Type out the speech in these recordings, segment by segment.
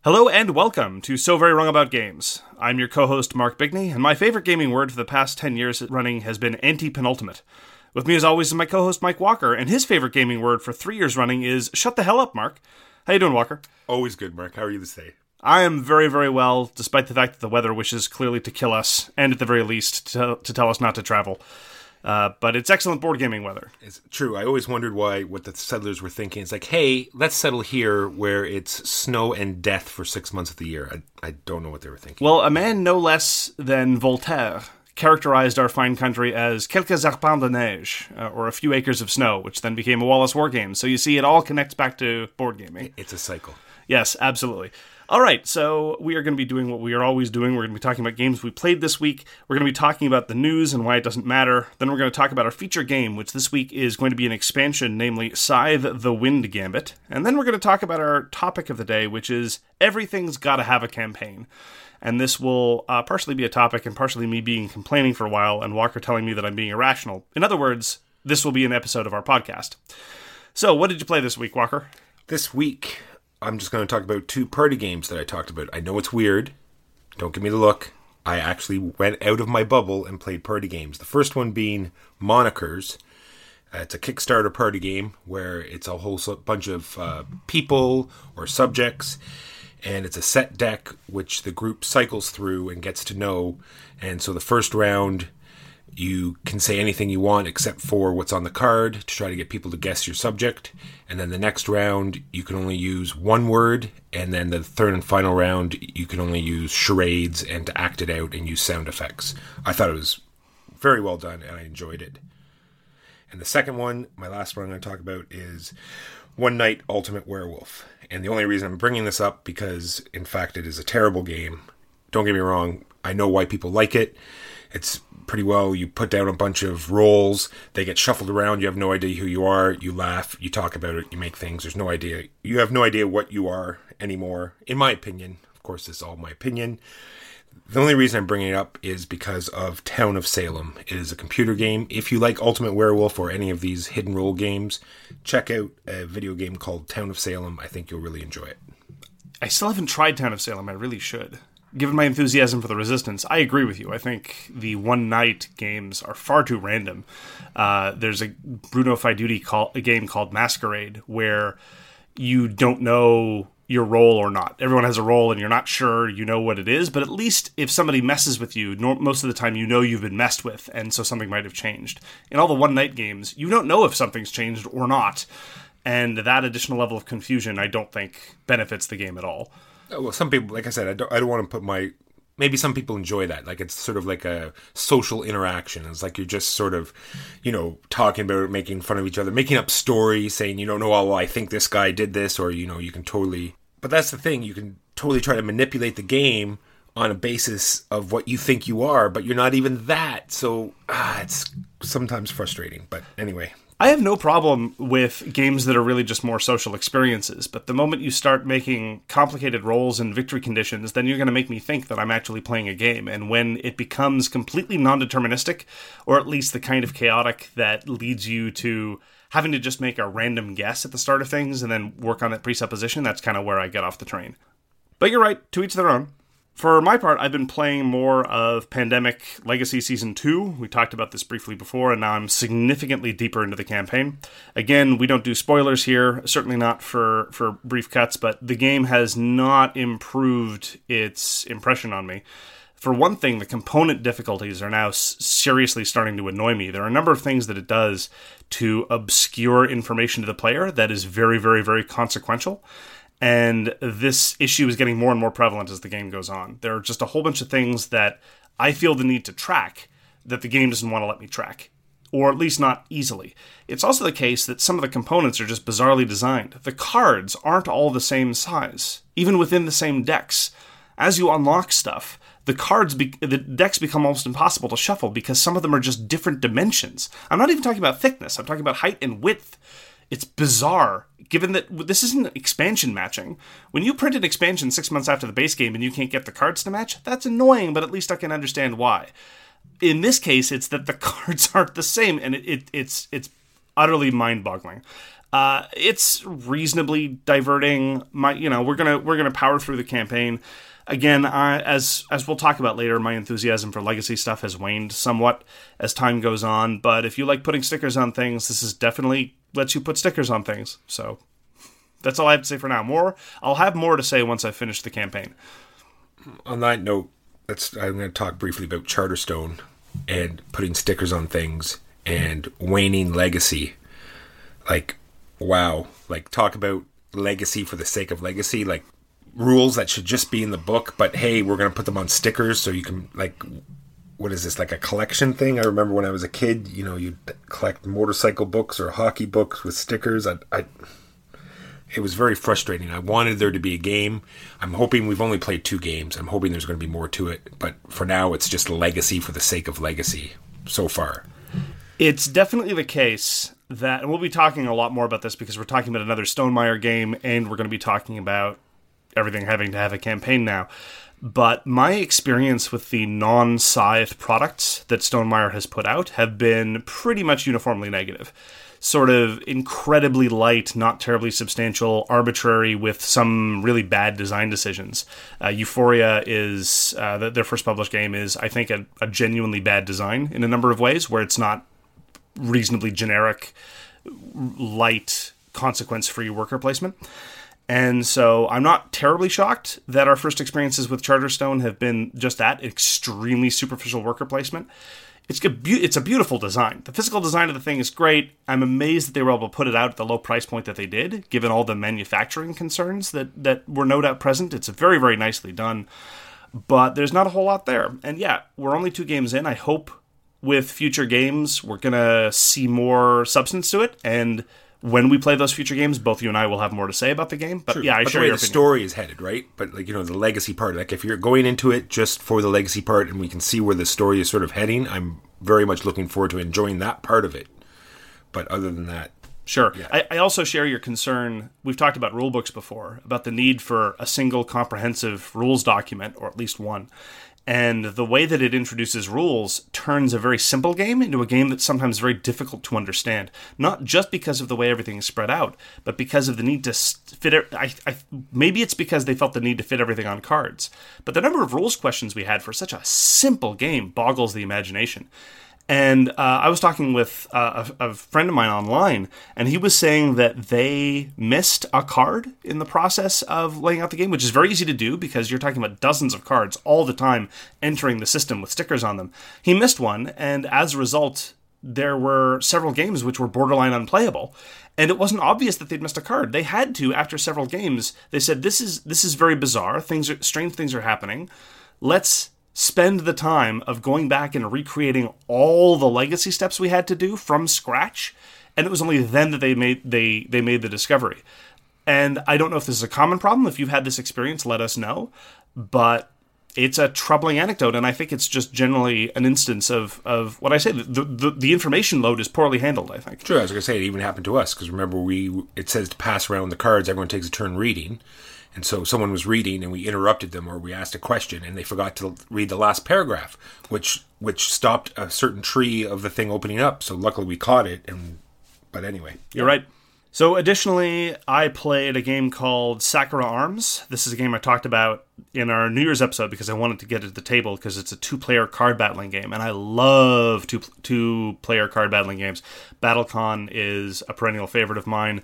Hello and welcome to So Very Wrong About Games. I'm your co-host Mark Bigney, and my favorite gaming word for the past 10 years running has been anti-penultimate. With me as always is my co-host Mike Walker, and his favorite gaming word for 3 years running is shut the hell up, Mark. How you doing, Walker? Always good, Mark. How are you this day? I am very, very well, despite the fact that the weather wishes clearly to kill us, and at the very least to tell us not to travel. But it's excellent board gaming weather. It's true. I always wondered what the settlers were thinking. It's like, hey, let's settle here where it's snow and death for 6 months of the year. I don't know what they were thinking. Well, a man no less than Voltaire characterized our fine country as quelques arpents de neige, or a few acres of snow, which then became a Wallace War Game. So you see, it all connects back to board gaming. It's a cycle. Yes, absolutely. All right, so we are going to be doing what we are always doing. We're going to be talking about games we played this week. We're going to be talking about the news and why it doesn't matter. Then we're going to talk about our feature game, which this week is going to be an expansion, namely Scythe the Wind Gambit. And then we're going to talk about our topic of the day, which is everything's got to have a campaign. And this will partially be a topic and partially me being complaining for a while and Walker telling me that I'm being irrational. In other words, this will be an episode of our podcast. So what did you play this week, Walker? This week, I'm just going to talk about 2 party games that I talked about. I know it's weird. Don't give me the look. I actually went out of my bubble and played party games. The first one being Monikers. It's a Kickstarter party game where it's a whole bunch of people or subjects. And it's a set deck which the group cycles through and gets to know. And so the first round, you can say anything you want except for what's on the card to try to get people to guess your subject. And then the next round, you can only use one word. And then the third and final round, you can only use charades and to act it out and use sound effects. I thought it was very well done and I enjoyed it. And the second one, my last one I'm going to talk about, is One Night Ultimate Werewolf. And the only reason I'm bringing this up because, in fact, it is a terrible game. Don't get me wrong. I know why people like it. It's pretty well, you put down a bunch of roles, they get shuffled around, you have no idea who you are, you laugh, you talk about it, you make things, there's no idea. You have no idea what you are anymore, in my opinion. Of course, this is all my opinion. The only reason I'm bringing it up is because of Town of Salem. It is a computer game. If you like Ultimate Werewolf or any of these hidden role games, check out a video game called Town of Salem. I think you'll really enjoy it. I still haven't tried Town of Salem. I really should. Given my enthusiasm for the Resistance, I agree with you. I think the one-night games are far too random. There's a Bruno Faiduti a game called Masquerade where you don't know your role or not. Everyone has a role and you're not sure you know what it is, but at least if somebody messes with you, most of the time you know you've been messed with, and so something might have changed. In all the one-night games, you don't know if something's changed or not, and that additional level of confusion I don't think benefits the game at all. Well, some people, like I said, I don't want to put maybe some people enjoy that. Like, it's sort of like a social interaction. It's like you're just sort of, talking about it, making fun of each other, making up stories, saying, I think this guy did this, or, you can totally... But that's the thing, you can totally try to manipulate the game on a basis of what you think you are, but you're not even that. So, it's sometimes frustrating. But anyway... I have no problem with games that are really just more social experiences, but the moment you start making complicated roles and victory conditions, then you're going to make me think that I'm actually playing a game. And when it becomes completely non-deterministic, or at least the kind of chaotic that leads you to having to just make a random guess at the start of things and then work on that presupposition, that's kind of where I get off the train. But you're right, to each their own. For my part, I've been playing more of Pandemic Legacy Season 2. We talked about this briefly before, and now I'm significantly deeper into the campaign. Again, we don't do spoilers here, certainly not for brief cuts, but the game has not improved its impression on me. For one thing, the component difficulties are now seriously starting to annoy me. There are a number of things that it does to obscure information to the player that is very, very, very consequential. And this issue is getting more and more prevalent as the game goes on. There are just a whole bunch of things that I feel the need to track that the game doesn't want to let me track, or at least not easily. It's also the case that some of the components are just bizarrely designed. The cards aren't all the same size, even within the same decks. As you unlock stuff, the decks become almost impossible to shuffle because some of them are just different dimensions. I'm not even talking about thickness, I'm talking about height and width. It's bizarre, given that this isn't expansion matching. When you print an expansion 6 months after the base game and you can't get the cards to match, that's annoying, but at least I can understand why. In this case, it's that the cards aren't the same, and it's utterly mind-boggling. It's reasonably diverting. We're gonna power through the campaign. Again, as we'll talk about later, my enthusiasm for legacy stuff has waned somewhat as time goes on. But if you like putting stickers on things, this is definitely lets you put stickers on things. So that's all I have to say for now. I'll have more to say once I finish the campaign. On that note, I'm going to talk briefly about Charterstone and putting stickers on things and waning legacy. Like, wow. Like, talk about legacy for the sake of legacy. Like, rules that should just be in the book, but hey, we're going to put them on stickers so you can, like, what is this, like a collection thing? I remember when I was a kid, you'd collect motorcycle books or hockey books with stickers. It was very frustrating. I wanted there to be a game. I'm hoping we've only played 2 games. I'm hoping there's going to be more to it, but for now, it's just legacy for the sake of legacy so far. It's definitely the case that, and we'll be talking a lot more about this because we're talking about another Stonemaier game, and we're going to be talking about everything having to have a campaign now. But my experience with the non-Scythe products that Stonemaier has put out have been pretty much uniformly negative. Sort of incredibly light, not terribly substantial, arbitrary, with some really bad design decisions. Euphoria is, their first published game is, I think, a genuinely bad design in a number of ways, where it's not reasonably generic, light, consequence-free worker placement. And so I'm not terribly shocked that our first experiences with Charterstone have been just that, extremely superficial worker placement. It's a beautiful design. The physical design of the thing is great. I'm amazed that they were able to put it out at the low price point that they did, given all the manufacturing concerns that were no doubt present. It's very, very nicely done. But there's not a whole lot there. And yeah, we're only 2 games in. I hope with future games we're going to see more substance to it, and when we play those future games, both you and I will have more to say about the game. But True. yeah, I but share the way your the opinion. story is headed, right? But like, the legacy part, like if you're going into it just for the legacy part and we can see where the story is sort of heading, I'm very much looking forward to enjoying that part of it. But other than that, sure. Yeah. I also share your concern. We've talked about rule books before, about the need for a single comprehensive rules document, or at least one. And the way that it introduces rules turns a very simple game into a game that's sometimes very difficult to understand. Not just because of the way everything is spread out, but because of the need to fit it. Maybe it's because they felt the need to fit everything on cards. But the number of rules questions we had for such a simple game boggles the imagination. And I was talking with a friend of mine online, and he was saying that they missed a card in the process of laying out the game, which is very easy to do because you're talking about dozens of cards all the time entering the system with stickers on them. He missed one, and as a result, there were several games which were borderline unplayable. And it wasn't obvious that they'd missed a card. They had to, after several games, they said, this is very bizarre. Strange things are happening. Let's spend the time of going back and recreating all the legacy steps we had to do from scratch, and it was only then that they made the discovery. And I don't know if this is a common problem. If you've had this experience, let us know. But it's a troubling anecdote, and I think it's just generally an instance of what I say. The information load is poorly handled, I think. Sure, I was going to say, it even happened to us, because remember, it says to pass around the cards, everyone takes a turn reading. And so someone was reading and we interrupted them, or we asked a question and they forgot to read the last paragraph, which stopped a certain tree of the thing opening up. So luckily we caught it. But anyway. You're right. So additionally, I played a game called Sakura Arms. This is a game I talked about in our New Year's episode because I wanted to get it to the table because it's a 2-player card battling game. And I love two-player card battling games. BattleCon is a perennial favorite of mine.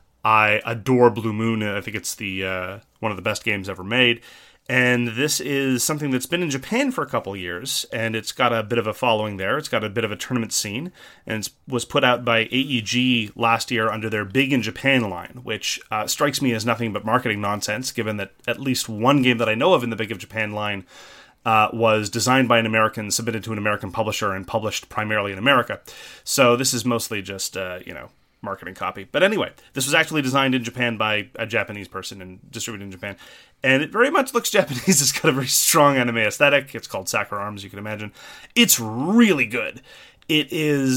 I adore Blue Moon. I think it's the one of the best games ever made. And this is something that's been in Japan for a couple years, and it's got a bit of a following there. It's got a bit of a tournament scene, and it was put out by AEG last year under their Big in Japan line, which strikes me as nothing but marketing nonsense, given that at least one game that I know of in the Big of Japan line was designed by an American, submitted to an American publisher, and published primarily in America. So this is mostly just, marketing copy. But anyway, this was actually designed in Japan by a Japanese person and distributed in Japan. And it very much looks Japanese. It's got a very strong anime aesthetic. It's called Sakura Arms, you can imagine. It's really good. It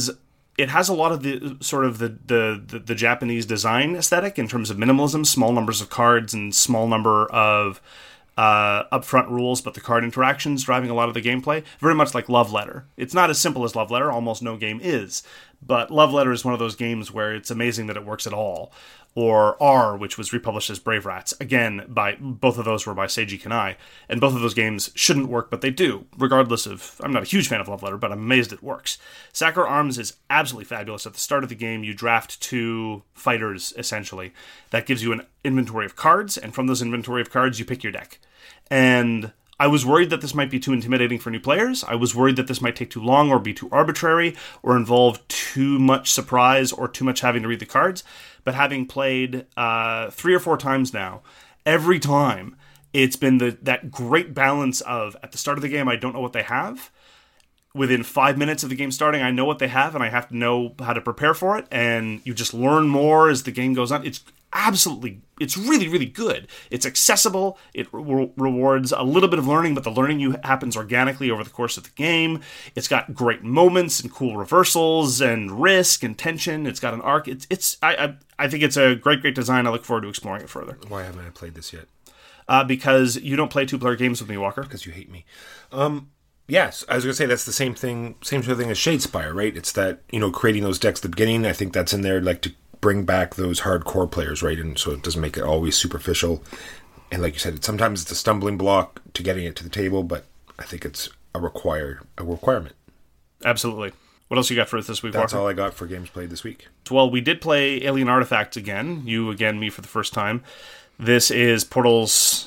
has a lot of the sort of the Japanese design aesthetic in terms of minimalism, small numbers of cards and small number of upfront rules, but the card interactions driving a lot of the gameplay. Very much like Love Letter. It's not as simple as Love Letter. Almost no game is. But Love Letter is one of those games where it's amazing that it works at all. Or R, which was republished as Brave Rats. Again, both of those were by Seiji Kanai. And both of those games shouldn't work, but they do, regardless of... I'm not a huge fan of Love Letter, but I'm amazed it works. Sacker Arms is absolutely fabulous. At the start of the game, you draft 2 fighters, essentially. That gives you an inventory of cards, and from those inventory of cards, you pick your deck. And I was worried that this might be too intimidating for new players. I was worried that this might take too long or be too arbitrary or involve too much surprise or too much having to read the cards. But having played 3 or 4 times now, every time it's been that great balance of, at the start of the game, I don't know what they have. Within 5 minutes of the game starting, I know what they have, and I have to know how to prepare for it. And you just learn more as the game goes on. It's really, really good. It's accessible. It rewards a little bit of learning, but the learning happens organically over the course of the game. It's got great moments and cool reversals and risk and tension. It's got an arc. I think it's a great design. I look forward to exploring it further. Why haven't I played this yet? Because you don't play 2-player games with me, Walker. Because you hate me. Yes, I was going to say that's the same sort of thing as Shadespire, right? It's that, creating those decks at the beginning. I think that's in there, like, to bring back those hardcore players, right? And so it doesn't make it always superficial. And like you said, sometimes it's a stumbling block to getting it to the table, but I think it's a requirement. Absolutely. What else you got for us this week, That's Walker? all I got for games played this week. Well, we did play Alien Artifacts again. You again, me for the first time. This is Portal's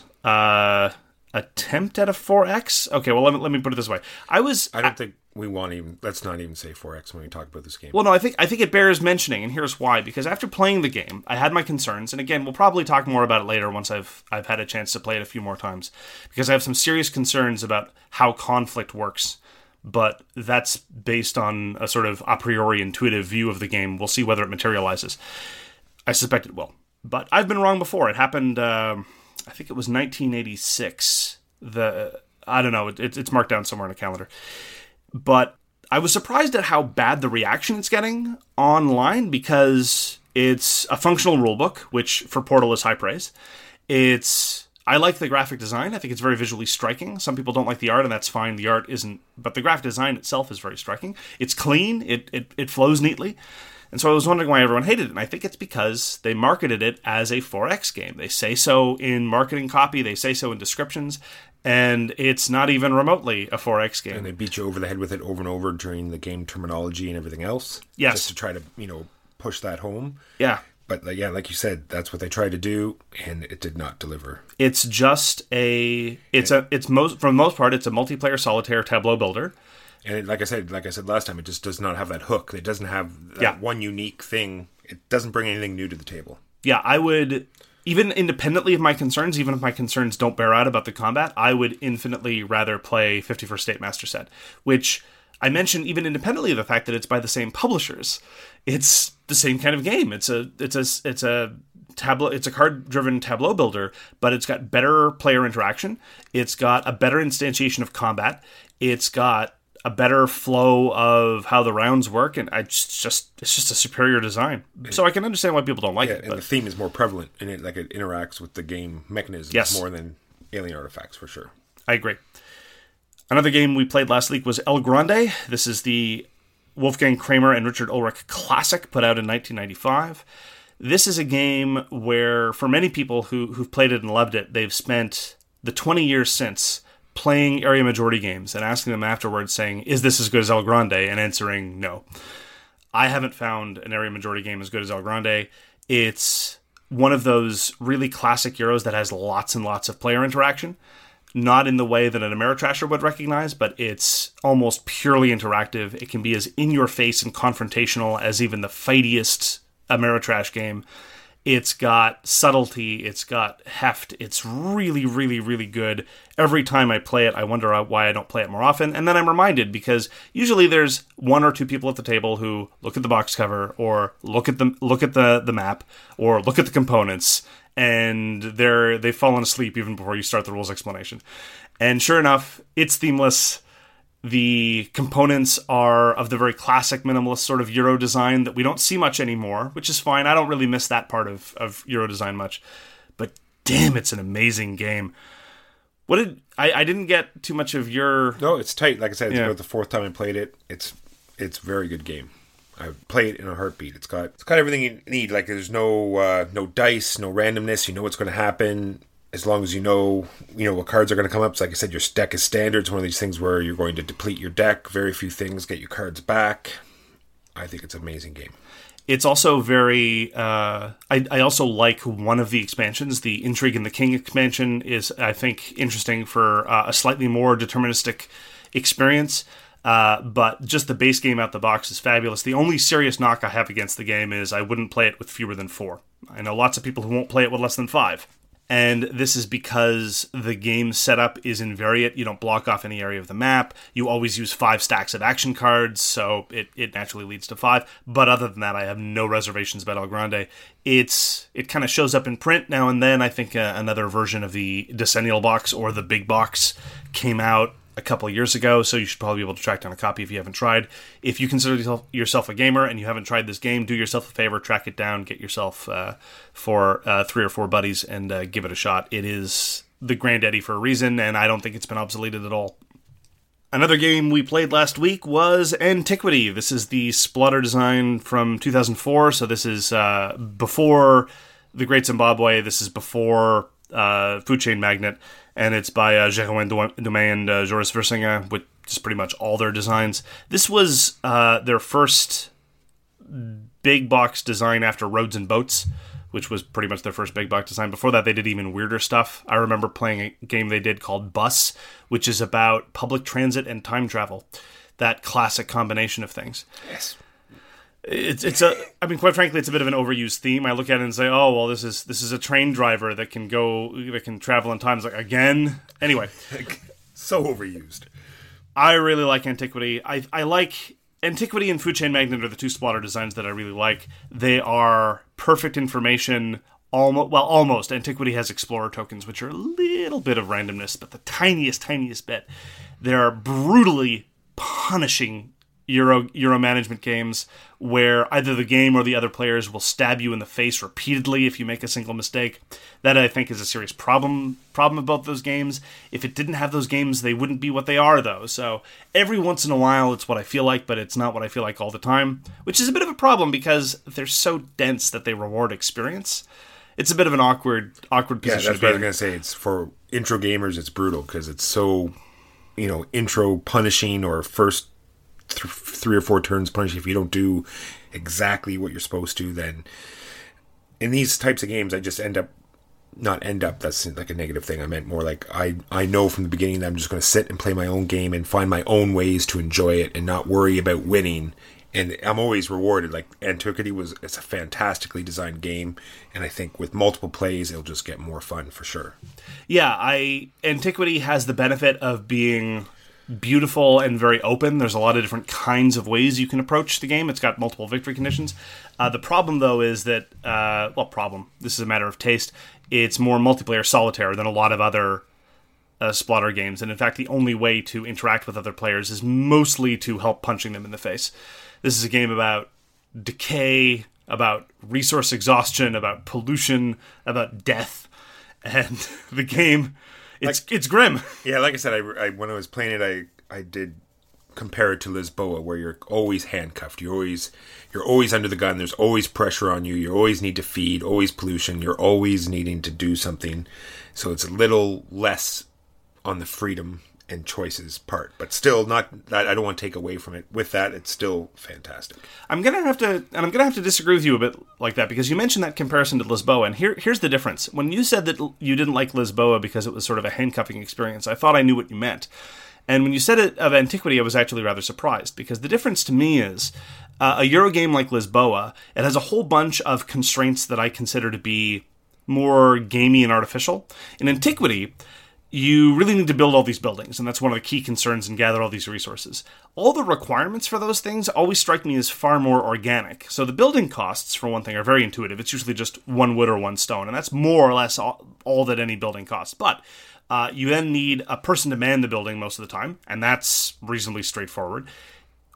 attempt at a 4X. Okay, well, let me put it this way. I don't think we want to even... Let's not even say 4X when we talk about this game. Well, no, I think it bears mentioning, and here's why. Because after playing the game, I had my concerns, and again, we'll probably talk more about it later once I've had a chance to play it a few more times. Because I have some serious concerns about how conflict works. But that's based on a sort of a priori intuitive view of the game. We'll see whether it materializes. I suspect it will. But I've been wrong before. It happened, I think it was 1986. I don't know, it's marked down somewhere in a calendar. But I was surprised at how bad the reaction it's getting online, because it's a functional rulebook, which for Portal is high praise. I like the graphic design. I think it's very visually striking. Some people don't like the art, and that's fine. The art isn't, but the graphic design itself is very striking. It's clean. It flows neatly. And so I was wondering why everyone hated it, and I think it's because they marketed it as a 4X game. They say so in marketing copy, they say so in descriptions, and it's not even remotely a 4X game. And they beat you over the head with it over and over during the game terminology and everything else. Yes. Just to try to, push that home. Yeah. But like you said, that's what they tried to do, and it did not deliver. It's just for the most part, it's a multiplayer solitaire tableau builder. And like I said last time, it just does not have that hook. It doesn't have that one unique thing. It doesn't bring anything new to the table. Yeah, I would, even independently of my concerns, even if my concerns don't bear out about the combat, I would infinitely rather play 51st State Master Set, which I mentioned even independently of the fact that it's by the same publishers. It's the same kind of game. It's a card-driven tableau builder, but it's got better player interaction. It's got a better instantiation of combat. It's got a better flow of how the rounds work, and it's just a superior design. So I can understand why people don't like it. And the theme is more prevalent, and it interacts with the game mechanisms more than Alien Artifacts, for sure. I agree. Another game we played last week was El Grande. This is the Wolfgang Kramer and Richard Ulrich classic, put out in 1995. This is a game where, for many people who've played it and loved it, they've spent the 20 years since playing area majority games and asking them afterwards, saying, is this as good as El Grande? And answering no. I haven't found an area majority game as good as El Grande. It's one of those really classic Euros that has lots and lots of player interaction. Not in the way that an Ameritrasher would recognize, but it's almost purely interactive. It can be as in-your-face and confrontational as even the fightiest Ameritrash game. It's got subtlety. It's got heft. It's really, really, really good. Every time I play it, I wonder why I don't play it more often. And then I'm reminded, because usually there's one or two people at the table who look at the box cover, or look at the map, or look at the components, and they've fallen asleep even before you start the rules explanation. And sure enough, it's themeless. The components are of the very classic minimalist sort of Euro design that we don't see much anymore, which is fine. I don't really miss that part of Euro design much. But damn, it's an amazing game. I didn't get too much of your... No, it's tight. Like I said, it's about the fourth time I played it. It's a very good game. I play it in a heartbeat. It's got everything you need. Like there's no dice, no randomness. You know what's going to happen as long as you know what cards are going to come up. So like I said, your deck is standard. It's one of these things where you're going to deplete your deck. Very few things get your cards back. I think it's an amazing game. It's also very... I also like one of the expansions. The Intrigue and the King expansion is, I think, interesting for a slightly more deterministic experience. But just the base game out the box is fabulous. The only serious knock I have against the game is I wouldn't play it with fewer than 4. I know lots of people who won't play it with less than 5. And this is because the game setup is invariant. You don't block off any area of the map. You always use 5 stacks of action cards, so it naturally leads to 5. But other than that, I have no reservations about El Grande. It kind of shows up in print now and then. I think another version of the Decennial box or the big box came out a couple of years ago, so you should probably be able to track down a copy if you haven't tried. If you consider yourself a gamer and you haven't tried this game, do yourself a favor, track it down, get yourself 3 or 4 buddies, and give it a shot. It is the granddaddy for a reason, and I don't think it's been obsoleted at all. Another game we played last week was Antiquity. This is the Splotter design from 2004, so this is before The Great Zimbabwe, this is before Food Chain Magnate, and it's by Jérôme Dumais and Joris Versinger, with just pretty much all their designs. This was their first big box design after Roads and Boats, which was pretty much their first big box design. Before that, they did even weirder stuff. I remember playing a game they did called Bus, which is about public transit and time travel. That classic combination of things. Yes. Quite frankly, it's a bit of an overused theme. I look at it and say, oh, well, this is a train driver that can travel in time. It's like, again? Anyway. So overused. I really like Antiquity. I like Antiquity and Food Chain Magnate are the 2 Splotter designs that I really like. They are perfect information. Almost. Antiquity has Explorer tokens, which are a little bit of randomness, but the tiniest bit. They're brutally punishing Euro management games where either the game or the other players will stab you in the face repeatedly if you make a single mistake. That, I think, is a serious problem about those games. If it didn't have those games, they wouldn't be what they are, though. So every once in a while, it's what I feel like, but it's not what I feel like all the time, which is a bit of a problem because they're so dense that they reward experience. It's a bit of an awkward position. Yeah, that's what I was going to say. It's for intro gamers, it's brutal because it's so, intro punishing or first 3 or 4 turns punishing. If you don't do exactly what you're supposed to, then in these types of games, I just that's like a negative thing. I meant more like I know from the beginning that I'm just going to sit and play my own game and find my own ways to enjoy it and not worry about winning. And I'm always rewarded. Like Antiquity it's a fantastically designed game, and I think with multiple plays, it'll just get more fun for sure. Yeah, Antiquity has the benefit of being beautiful and very open. There's a lot of different kinds of ways you can approach the game. It's got multiple victory conditions. The problem, though, is that, this is a matter of taste, it's more multiplayer solitaire than a lot of other Splotter games. And in fact, the only way to interact with other players is mostly to help punching them in the face. This is a game about decay, about resource exhaustion, about pollution, about death. And the game... It's grim. Yeah, like I said, I when I was playing it, I did compare it to Lisboa, where you're always handcuffed. You're always under the gun. There's always pressure on you. You always need to feed. Always pollution. You're always needing to do something. So it's a little less on the freedom and choices part, but still not. I don't want to take away from it. With that, it's still fantastic. I'm gonna have to disagree with you a bit like that because you mentioned that comparison to Lisboa, and here's the difference. When you said that you didn't like Lisboa because it was sort of a handcuffing experience, I thought I knew what you meant. And when you said it of Antiquity, I was actually rather surprised because the difference to me is a Euro game like Lisboa. It has a whole bunch of constraints that I consider to be more gamey and artificial. In Antiquity, you really need to build all these buildings, and that's one of the key concerns, and gather all these resources. All the requirements for those things always strike me as far more organic. So the building costs, for one thing, are very intuitive. It's usually just 1 wood or 1 stone, and that's more or less all that any building costs. But you then need a person to man the building most of the time, and that's reasonably straightforward.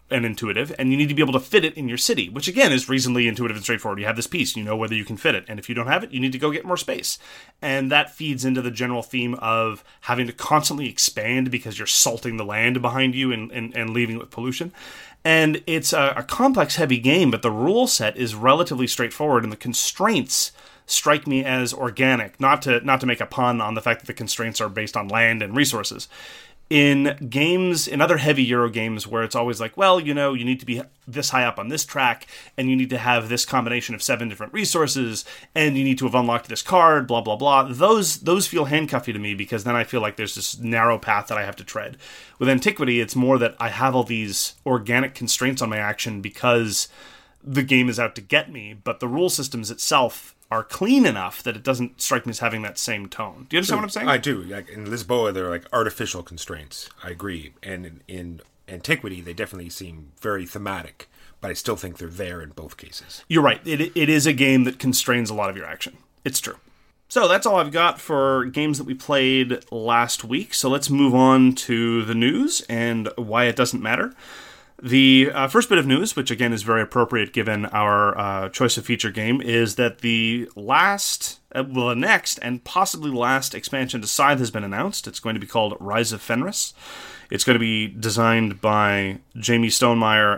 and intuitive, and you need to be able to fit it in your city, which again is reasonably intuitive and straightforward. You have this piece, you know whether you can fit it, and if you don't have it, you need to go get more space. And that feeds into the general theme of having to constantly expand because you're salting the land behind you and leaving it with pollution. And it's a complex, heavy game, but the rule set is relatively straightforward, and the constraints strike me as organic, not to make a pun on the fact that the constraints are based on land and resources. In games, in other heavy Euro games where it's always like, well, you need to be this high up on this track, and you need to have this combination of 7 different resources, and you need to have unlocked this card, blah, blah, blah. Those feel handcuffy to me, because then I feel like there's this narrow path that I have to tread. With Antiquity, it's more that I have all these organic constraints on my action because the game is out to get me, but the rule systems itself are clean enough that it doesn't strike me as having that same tone. Do you understand what I'm saying? I do. Like in Lisboa, they're like artificial constraints. I agree. And in Antiquity, they definitely seem very thematic, but I still think they're there in both cases. You're right. It is a game that constrains a lot of your action. It's true. So that's all I've got for games that we played last week. So let's move on to the news and why it doesn't matter. The first bit of news, which again is very appropriate given our choice of feature game, is that the next and possibly last expansion to Scythe has been announced. It's going to be called Rise of Fenris. It's going to be designed by Jamie Stegmaier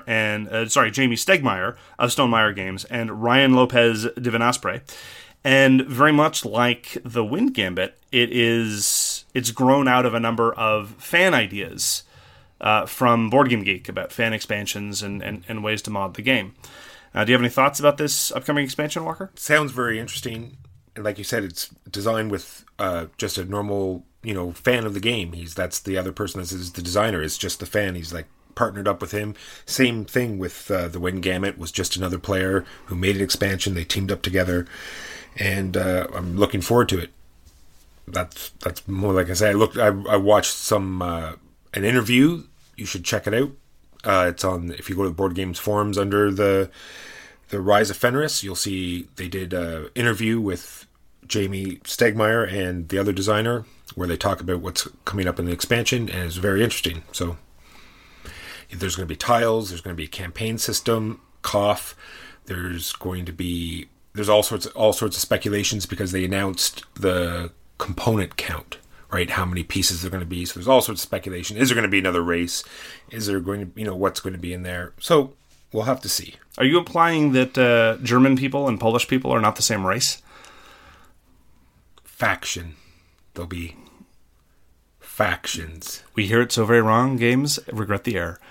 of Stonemaier Games and Ryan Lopez de Venaspre. And very much like the Wind Gambit, it's grown out of a number of fan ideas from Board Game Geek about fan expansions and ways to mod the game. Do you have any thoughts about this upcoming expansion, Walker? Sounds very interesting. And like you said, it's designed with just a normal, fan of the game. That's the other person that is the designer. Is just the fan. He's like partnered up with him. Same thing with the Wind Gambit. Was just another player who made an expansion. They teamed up together, and I'm looking forward to it. That's more like I said. I watched some an interview. You should check it out. It's on, if you go to the Board Games forums under the Rise of Fenris, you'll see they did an interview with Jamie Stegmaier and the other designer where they talk about what's coming up in the expansion, and it's very interesting. So there's going to be tiles, there's going to be a campaign system, there's all sorts of speculations because they announced the component count. Right, how many pieces they're going to be. So there's all sorts of speculation. Is there going to be another race? Is there going to, what's going to be in there? So we'll have to see. Are you implying that German people and Polish people are not the same race? Faction. There'll be factions. We hear it so very wrong, games. Regret the error.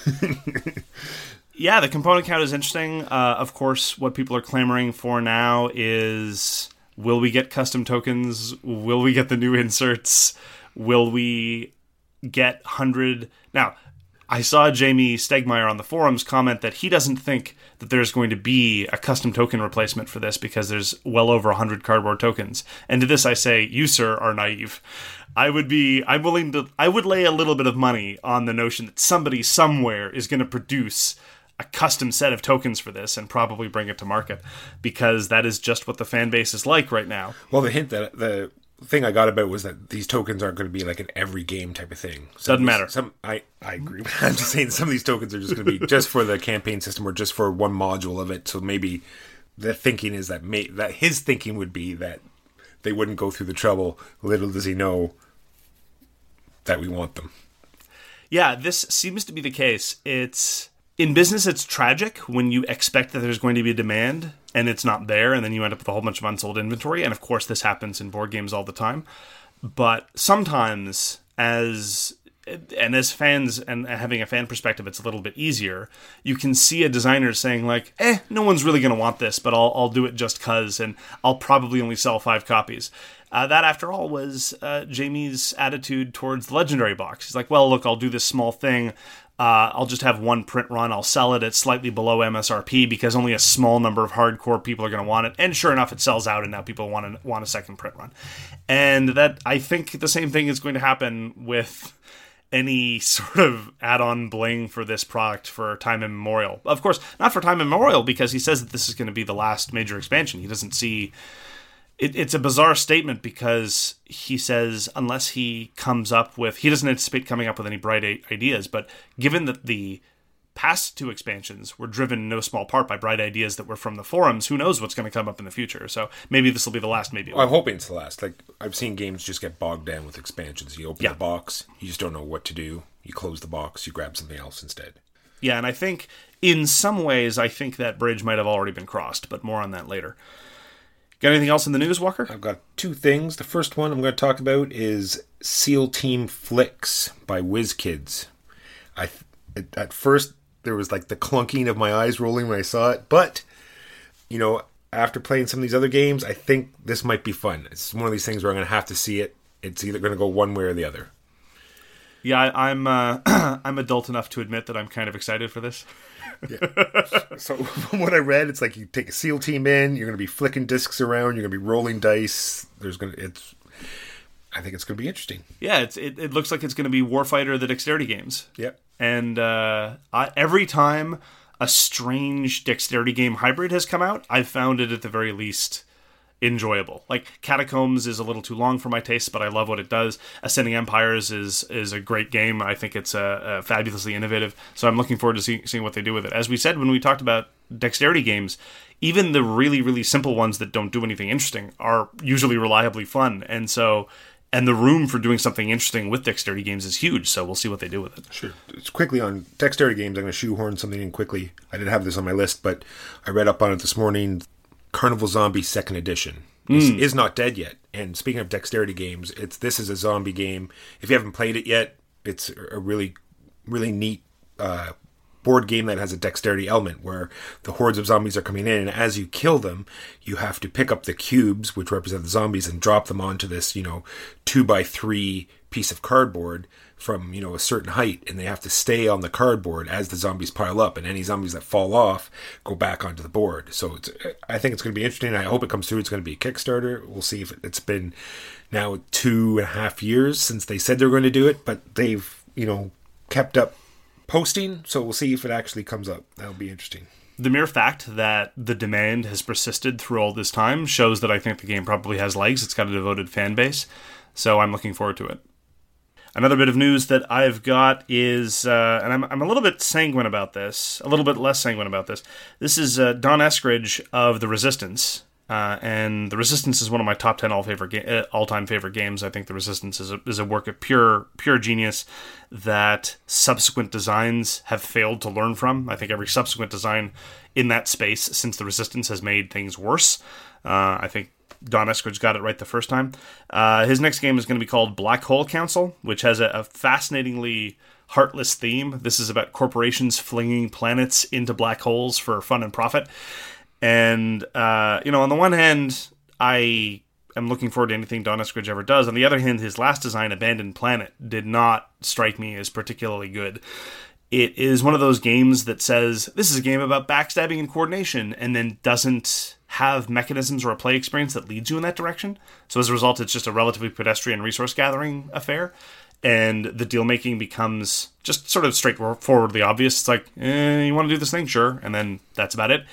Yeah, the component count is interesting. Of course, what people are clamoring for now is... will we get custom tokens? Will we get the new inserts? Will we get 100? Now, I saw Jamie Stegmaier on the forums comment that he doesn't think that there's going to be a custom token replacement for this because there's well over 100 cardboard tokens. And to this I say, you, sir, are naive. I would lay a little bit of money on the notion that somebody somewhere is going to produce a custom set of tokens for this and probably bring it to market, because that is just what the fan base is like right now. Well, the thing I got about was that these tokens aren't going to be like an every game type of thing. Doesn't matter. I agree. I'm just saying some of these tokens are just going to be just for the campaign system or just for one module of it. So maybe the thinking is that his thinking would be that they wouldn't go through the trouble. Little does he know that we want them. Yeah, this seems to be the case. In business, it's tragic when you expect that there's going to be a demand and it's not there, and then you end up with a whole bunch of unsold inventory. And of course, this happens in board games all the time. But sometimes, as fans and having a fan perspective, it's a little bit easier. You can see a designer saying like, no one's really going to want this, but I'll do it just cause, and I'll probably only sell 5 copies. That, after all, was Jamie's attitude towards the Legendary box. He's like, well, look, I'll do this small thing. I'll just have one print run. I'll sell it at slightly below MSRP because only a small number of hardcore people are going to want it. And sure enough, it sells out, and now people want a second print run. And that, I think the same thing is going to happen with any sort of add-on bling for this product for time immemorial. Of course, not for time immemorial, because he says that this is going to be the last major expansion. He doesn't see... It's a bizarre statement because he says unless he comes up with... He doesn't anticipate coming up with any bright ideas, but given that the past 2 expansions were driven in no small part by bright ideas that were from the forums. Who knows what's going to come up in the future? So maybe this will be the last, maybe it won't. I'm hoping it's the last. Like, I've seen games just get bogged down with expansions. You open the box, you just don't know what to do. You close the box, you grab something else instead. Yeah, and I think in some ways, I think that bridge might have already been crossed, but more on that later. Got anything else in the news, Walker? I've got 2 things. The first one I'm going to talk about is SEAL Team Flicks by WizKids. At first, there was like the clunking of my eyes rolling when I saw it, but, you know, after playing some of these other games, I think this might be fun. It's one of these things where I'm going to have to see it. It's either going to go one way or the other. Yeah, I'm adult enough to admit that I'm kind of excited for this. Yeah. So from what I read, it's like you take a SEAL team in, you're going to be flicking discs around, you're going to be rolling dice. I think it's going to be interesting. Yeah, it looks like it's going to be Warfighter the Dexterity games. Yep. And every time a strange dexterity game hybrid has come out, I've found it at the very least enjoyable. Like Catacombs is a little too long for my taste, but I love what it does. Ascending Empires is a great game. I think it's fabulously innovative. So I'm looking forward to seeing what they do with it. As we said when we talked about dexterity games, even the really, really simple ones that don't do anything interesting are usually reliably fun. And the room for doing something interesting with dexterity games is huge, so we'll see what they do with it. Sure. It's quickly on dexterity games, I'm going to shoehorn something in quickly. I didn't have this on my list, but I read up on it this morning. Carnival Zombie 2nd Edition is not dead yet. And speaking of dexterity games, this is a zombie game. If you haven't played it yet, it's a really, really neat board game that has a dexterity element where the hordes of zombies are coming in, and as you kill them, you have to pick up the cubes, which represent the zombies, and drop them onto this, 2x3 piece of cardboard from, a certain height, and they have to stay on the cardboard as the zombies pile up, and any zombies that fall off go back onto the board. So I think it's going to be interesting. I hope it comes through. It's going to be a Kickstarter. We'll see if it's been now 2.5 years since they said they were going to do it, but they've, kept up posting, so we'll see if it actually comes up. That'll be interesting. The mere fact that the demand has persisted through all this time shows that I think the game probably has legs. It's got a devoted fan base, so I'm looking forward to it. Another bit of news that I've got is, and I'm a little bit sanguine about this, a little bit less sanguine about this. This is Don Eskridge of The Resistance, and The Resistance is one of my top 10 all-time favorite games. I think The Resistance is a work of pure genius that subsequent designs have failed to learn from. I think every subsequent design in that space since The Resistance has made things worse. I think Don Eskridge got it right the first time. His next game is going to be called Black Hole Council, which has a fascinatingly heartless theme. This is about corporations flinging planets into black holes for fun and profit. And, on the one hand, I am looking forward to anything Don Eskridge ever does. On the other hand, his last design, Abandoned Planet, did not strike me as particularly good. It is one of those games that says, this is a game about backstabbing and coordination, and then doesn't have mechanisms or a play experience that leads you in that direction. So as a result, it's just a relatively pedestrian resource gathering affair. And the deal making becomes just sort of straightforwardly obvious. It's like, you want to do this thing? Sure. And then that's about it.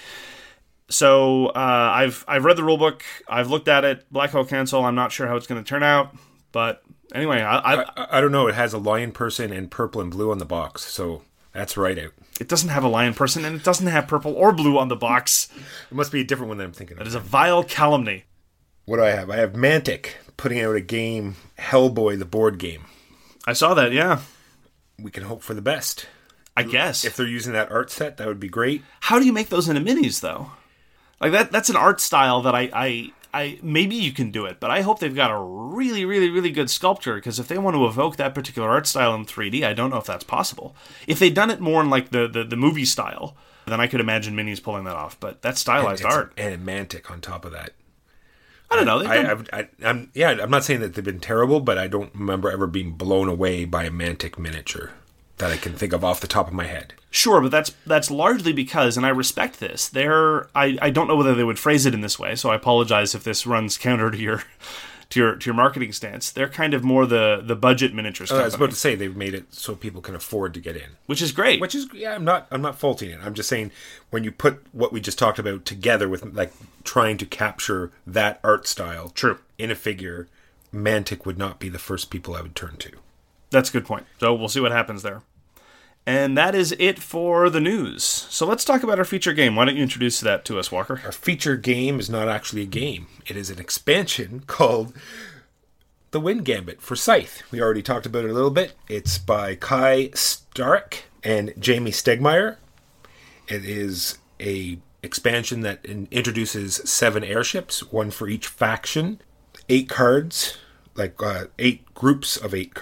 So I've read the rulebook. I've looked at it. Black Hole Council. I'm not sure how it's going to turn out. But anyway, I don't know. It has a lion person and purple and blue on the box. So that's right out. It doesn't have a lion person, and it doesn't have purple or blue on the box. It must be a different one that I'm thinking of. That is a vile calumny. What do I have? I have Mantic putting out a game, Hellboy, the board game. I saw that, yeah. We can hope for the best. I guess. If they're using that art set, that would be great. How do you make those into minis, though? Like, that's an art style that I maybe you can do it, but I hope they've got a really, really, really good sculptor, because if they want to evoke that particular art style in 3D, I don't know if that's possible. If they'd done it more in like the movie style, then I could imagine minis pulling that off, but that's stylized art. And a Mantic on top of that. I don't know. I'm not saying that they've been terrible, but I don't remember ever being blown away by a Mantic miniature that I can think of off the top of my head. Sure, but that's largely because, and I respect this, I don't know whether they would phrase it in this way, so I apologize if this runs counter to your marketing stance. They're kind of more the budget miniatures company. I was about to say they've made it so people can afford to get in. Which is great. I'm not faulting it. I'm just saying when you put what we just talked about together with like trying to capture that art style in a figure, Mantic would not be the first people I would turn to. That's a good point. So we'll see what happens there. And that is it for the news. So let's talk about our feature game. Why don't you introduce that to us, Walker? Our feature game is not actually a game. It is an expansion called The Wind Gambit for Scythe. We already talked about it a little bit. It's by Kai Starek and Jamie Stegmaier. It is a expansion that introduces 7 airships, 1 for each faction, 8 cards, 3 groups of 8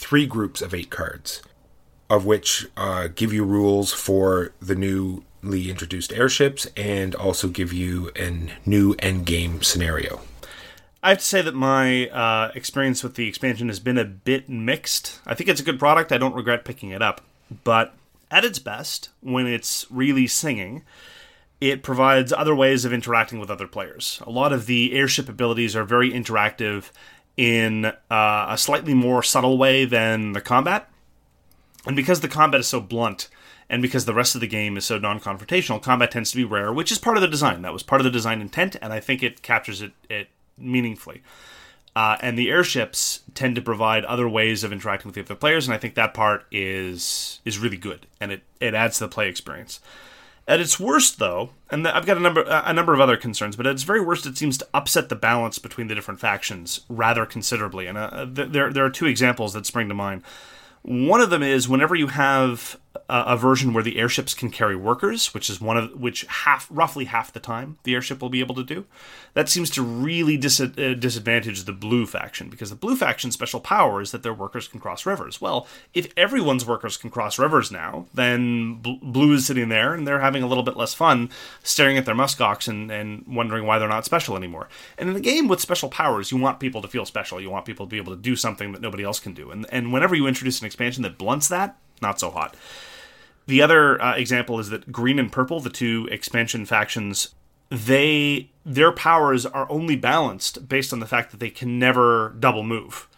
cards, of which give you rules for the newly introduced airships and also give you a new endgame scenario. I have to say that my experience with the expansion has been a bit mixed. I think it's a good product. I don't regret picking it up. But at its best, when it's really singing, it provides other ways of interacting with other players. A lot of the airship abilities are very interactive in a slightly more subtle way than the combat. And because the combat is so blunt, and because the rest of the game is so non-confrontational, combat tends to be rare, which is part of the design. That was part of the design intent, and I think it captures it meaningfully. And the airships tend to provide other ways of interacting with the other players, and I think that part is really good, and it adds to the play experience. At its worst, though, and I've got a number of other concerns, but at its very worst, it seems to upset the balance between the different factions rather considerably. And there are 2 examples that spring to mind. One of them is whenever you have a version where the airships can carry workers, which is roughly half the time the airship will be able to do. That seems to really disadvantage the blue faction, because the blue faction's special power is that their workers can cross rivers. Well, if everyone's workers can cross rivers now, then blue is sitting there and they're having a little bit less fun staring at their muskox and wondering why they're not special anymore. And in a game with special powers, you want people to feel special. You want people to be able to do something that nobody else can do. And whenever you introduce an expansion that blunts that, not so hot. The other example is that green and purple, the 2 expansion factions, their powers are only balanced based on the fact that they can never double move.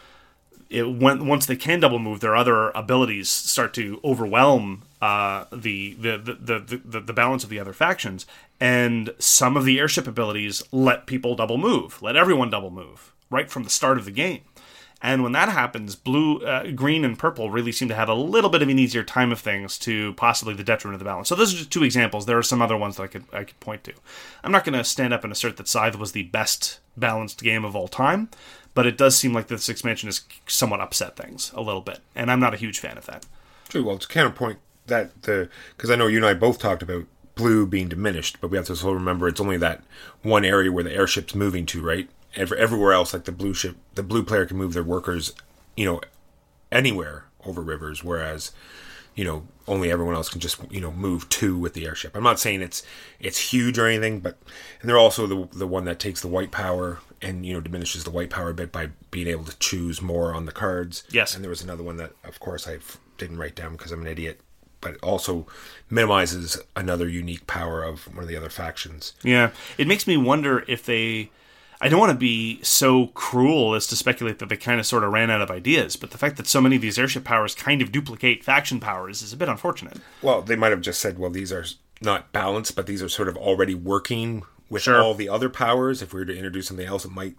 Once they can double move, their other abilities start to overwhelm the balance of the other factions, and some of the airship abilities let people double move, let everyone double move right from the start of the game. And when that happens, green and purple really seem to have a little bit of an easier time of things, to possibly the detriment of the balance. So those are just 2 examples. There are some other ones that I could point to. I'm not going to stand up and assert that Scythe was the best balanced game of all time, but it does seem like this expansion has somewhat upset things a little bit, and I'm not a huge fan of that. True. Well, to counterpoint that, because I know you and I both talked about blue being diminished, but we have to also remember it's only that one area where the airship's moving to, right? Everywhere else, like the blue player can move their workers, anywhere over rivers, whereas, only everyone else can just, move 2 with the airship. I'm not saying it's huge or anything, and they're also the one that takes the white power and, diminishes the white power a bit by being able to choose more on the cards. Yes. And there was another one that, of course, I didn't write down because I'm an idiot, but it also minimizes another unique power of one of the other factions. Yeah. It makes me wonder if I don't want to be so cruel as to speculate that they kind of sort of ran out of ideas, but the fact that so many of these airship powers kind of duplicate faction powers is a bit unfortunate. Well, they might have just said, well, these are not balanced, but these are sort of already working with Sure. all the other powers. If we were to introduce something else, it might,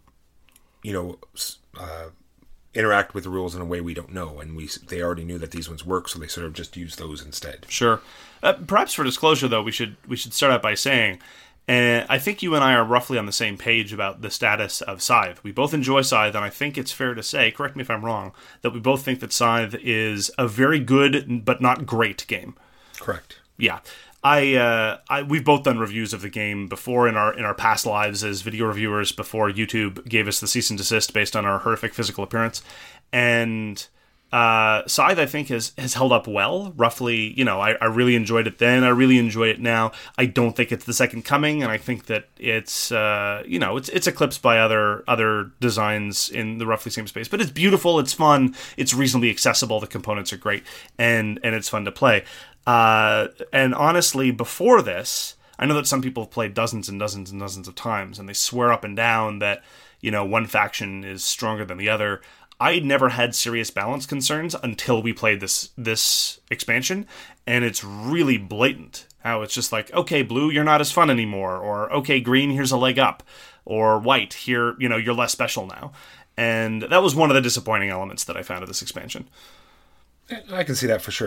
interact with the rules in a way we don't know, and they already knew that these ones work, so they sort of just used those instead. Sure. Perhaps for disclosure, though, we should start out by saying, I think you and I are roughly on the same page about the status of Scythe. We both enjoy Scythe, and I think it's fair to say, correct me if I'm wrong, that we both think that Scythe is a very good but not great game. Correct. Yeah. We've both done reviews of the game before in our past lives as video reviewers before YouTube gave us the cease and desist based on our horrific physical appearance. And Scythe, I think, has held up well. Roughly, I really enjoyed it then. I really enjoy it now. I don't think it's the second coming, and I think that it's eclipsed by other designs in the roughly same space. But it's beautiful. It's fun. It's reasonably accessible. The components are great, and it's fun to play. And honestly, before this, I know that some people have played dozens and dozens and dozens of times, and they swear up and down that one faction is stronger than the other. I never had serious balance concerns until we played this expansion, and it's really blatant how it's just like, okay, blue, you're not as fun anymore, or okay, green, here's a leg up, or white, here, you're less special now. And that was one of the disappointing elements that I found of this expansion. I can see that for sure.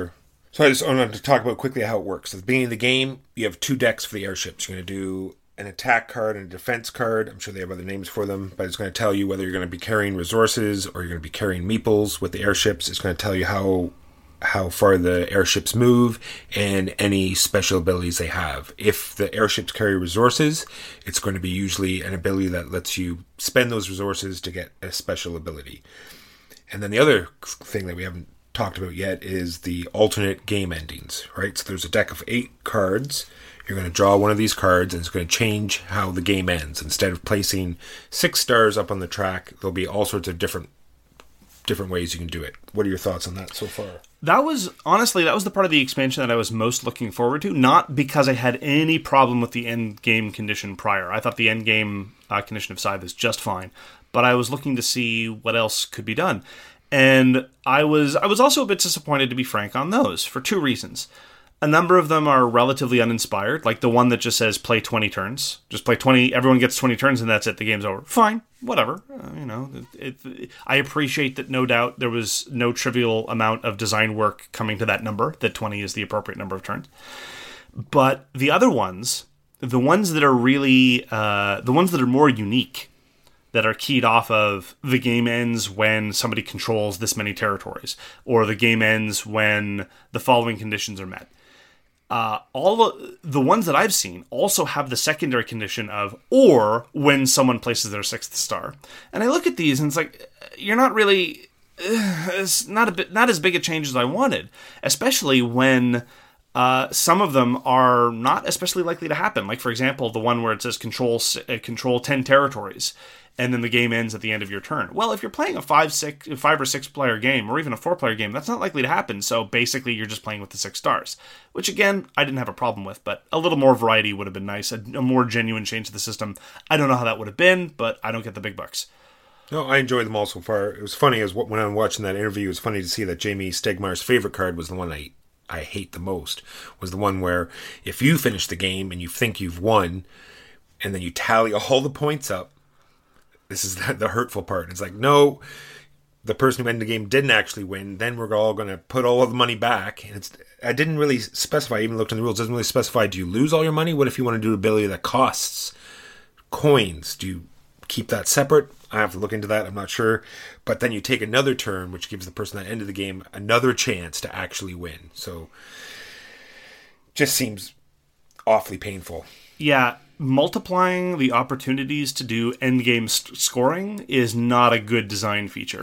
So I just wanted to talk about quickly how it works. At the beginning of the game, you have 2 decks for the airships. You're going to do an attack card and a defense card. I'm sure they have other names for them, but it's going to tell you whether you're going to be carrying resources or you're going to be carrying meeples with the airships. It's going to tell you how far the airships move and any special abilities they have. If the airships carry resources, it's going to be usually an ability that lets you spend those resources to get a special ability. And then the other thing that we haven't talked about yet is the alternate game endings, right? So there's a deck of 8 cards. You're going to draw one of these cards and it's going to change how the game ends. Instead of placing 6 stars up on the track, there'll be all sorts of different ways you can do it. What are your thoughts on that so far? That was the part of the expansion that I was most looking forward to, not because I had any problem with the end game condition prior. I thought the end game condition of Scythe is just fine, but I was looking to see what else could be done. And I was also a bit disappointed, to be frank, on those for 2 reasons. A number of them are relatively uninspired, like the one that just says play 20 turns. Just play 20, everyone gets 20 turns and that's it, the game's over. Fine, whatever. I appreciate that, no doubt, there was no trivial amount of design work coming to that number, that 20 is the appropriate number of turns. But the other ones, the ones that are really, the ones that are more unique, that are keyed off of the game ends when somebody controls this many territories, or the game ends when the following conditions are met. All of the ones that I've seen also have the secondary condition of, or when someone places their 6th star. And I look at these and it's like, you're not really, it's not as big a change as I wanted, especially when some of them are not especially likely to happen. Like, for example, the one where it says control 10 territories, and then the game ends at the end of your turn. Well, if you're playing a 5 or 6 player game, or even a 4 player game, that's not likely to happen. So basically, you're just playing with the 6 stars, which again, I didn't have a problem with. But a little more variety would have been nice. A more genuine change to the system. I don't know how that would have been, but I don't get the big bucks. No, I enjoyed them all so far. It was funny when I'm watching that interview. It was funny to see that Jamie Stegmaier's favorite card was the one I hate the most. Was the one where if you finish the game and you think you've won, and then you tally all the points up. This is the hurtful part. It's like, no, the person who ended the game didn't actually win. Then we're all going to put all of the money back. And I didn't really specify, I even looked in the rules, it doesn't really specify, do you lose all your money? What if you want to do an ability that costs coins? Do you keep that separate? I have to look into that. I'm not sure. But then you take another turn, which gives the person that ended the game another chance to actually win. So, just seems awfully painful. Yeah. Multiplying the opportunities to do endgame scoring is not a good design feature.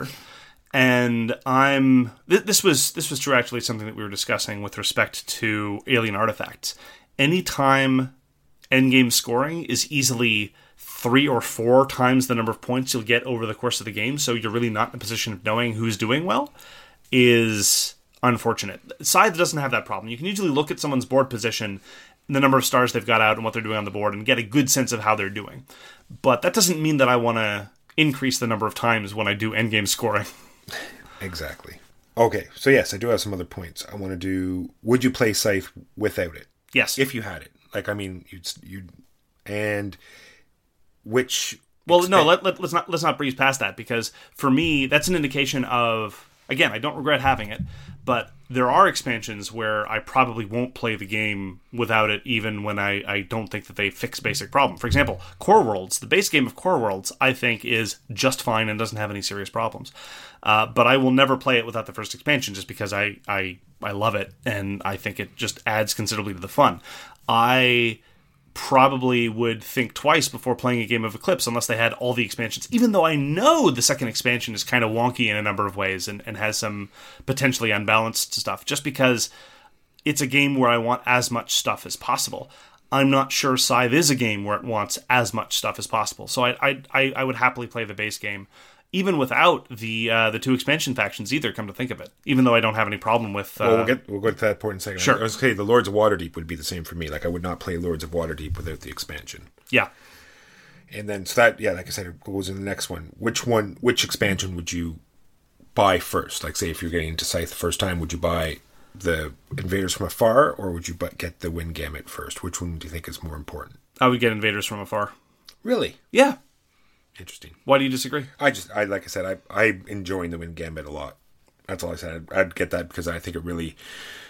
And this was true, actually, something that we were discussing with respect to Alien Artifacts. Anytime endgame scoring is easily 3 or 4 times the number of points you'll get over the course of the game, so you're really not in a position of knowing who's doing well, is unfortunate. Scythe doesn't have that problem. You can usually look at someone's board position, the number of stars they've got out and what they're doing on the board, and get a good sense of how they're doing. But that doesn't mean that I want to increase the number of times when I do endgame scoring. Exactly. Okay, so yes, I do have some other points. I want to do, would you play Scythe without it? Yes. If you had it. Like, I mean, you'd and which... Well, no, let's not breeze past that, because for me, that's an indication of, again, I don't regret having it, but there are expansions where I probably won't play the game without it, even when I don't think that they fix basic problem. For example, Core Worlds, the base game of Core Worlds, I think is just fine and doesn't have any serious problems. But I will never play it without the first expansion, just because I love it, and I think it just adds considerably to the fun. I probably would think twice before playing a game of Eclipse unless they had all the expansions, even though I know the second expansion is kind of wonky in a number of ways and has some potentially unbalanced stuff, just because it's a game where I want as much stuff as possible. I'm not sure Scythe is a game where it wants as much stuff as possible, so I would happily play the base game even without the 2 expansion factions either, come to think of it, even though I don't have any problem with... Well, we'll go to that point in a second. Sure. I was going to say, the Lords of Waterdeep would be the same for me. Like, I would not play Lords of Waterdeep without the expansion. Yeah. And then, so that, yeah, like I said, it goes in the next one. Which expansion would you buy first? Like, say, if you're getting into Scythe the first time, would you buy the Invaders from Afar, or would you get the Windgamut first? Which one do you think is more important? I would get Invaders from Afar. Really? Yeah. Interesting. Why do you disagree? I like I said, I'm enjoying the Windgamut a lot. That's all I said. I'd get that because I think it really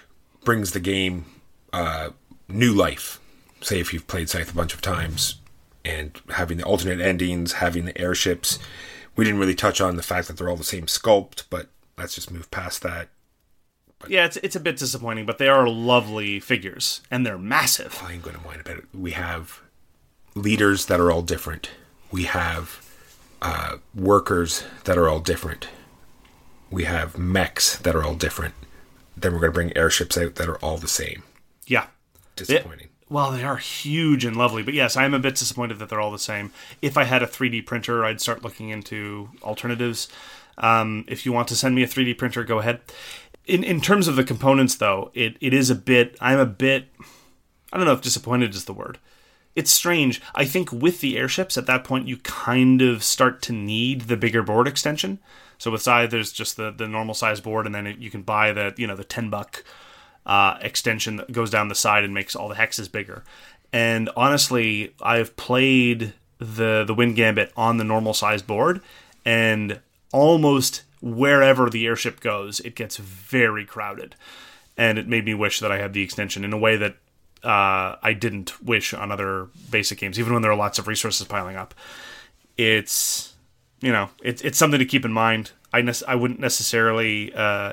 brings the game new life. Say if you've played Scythe a bunch of times, and having the alternate endings, having the airships. We didn't really touch on the fact that they're all the same sculpt, but let's just move past that. Yeah, it's a bit disappointing, but they are lovely figures, and they're massive. I ain't going to whine about it. We have leaders that are all different. We have workers that are all different. We have mechs that are all different. Then we're going to bring airships out that are all the same. Yeah. Disappointing. Well, they are huge and lovely, but yes, I am a bit disappointed that they're all the same. If I had a 3D printer, I'd start looking into alternatives. If you want to send me a 3D printer, go ahead. In terms of the components, though, it is a bit... I don't know if disappointed is the word. It's strange. I think with the airships, at that point, you kind of start to need the bigger board extension. So with Scythe, there's just the normal size board, and then you can buy the $10 extension that goes down the side and makes all the hexes bigger. And honestly, I've played the Wind Gambit on the normal size board, and almost wherever the airship goes, it gets very crowded. And it made me wish that I had the extension in a way that I didn't wish on other basic games, even when there are lots of resources piling up. It's something to keep in mind. I wouldn't necessarily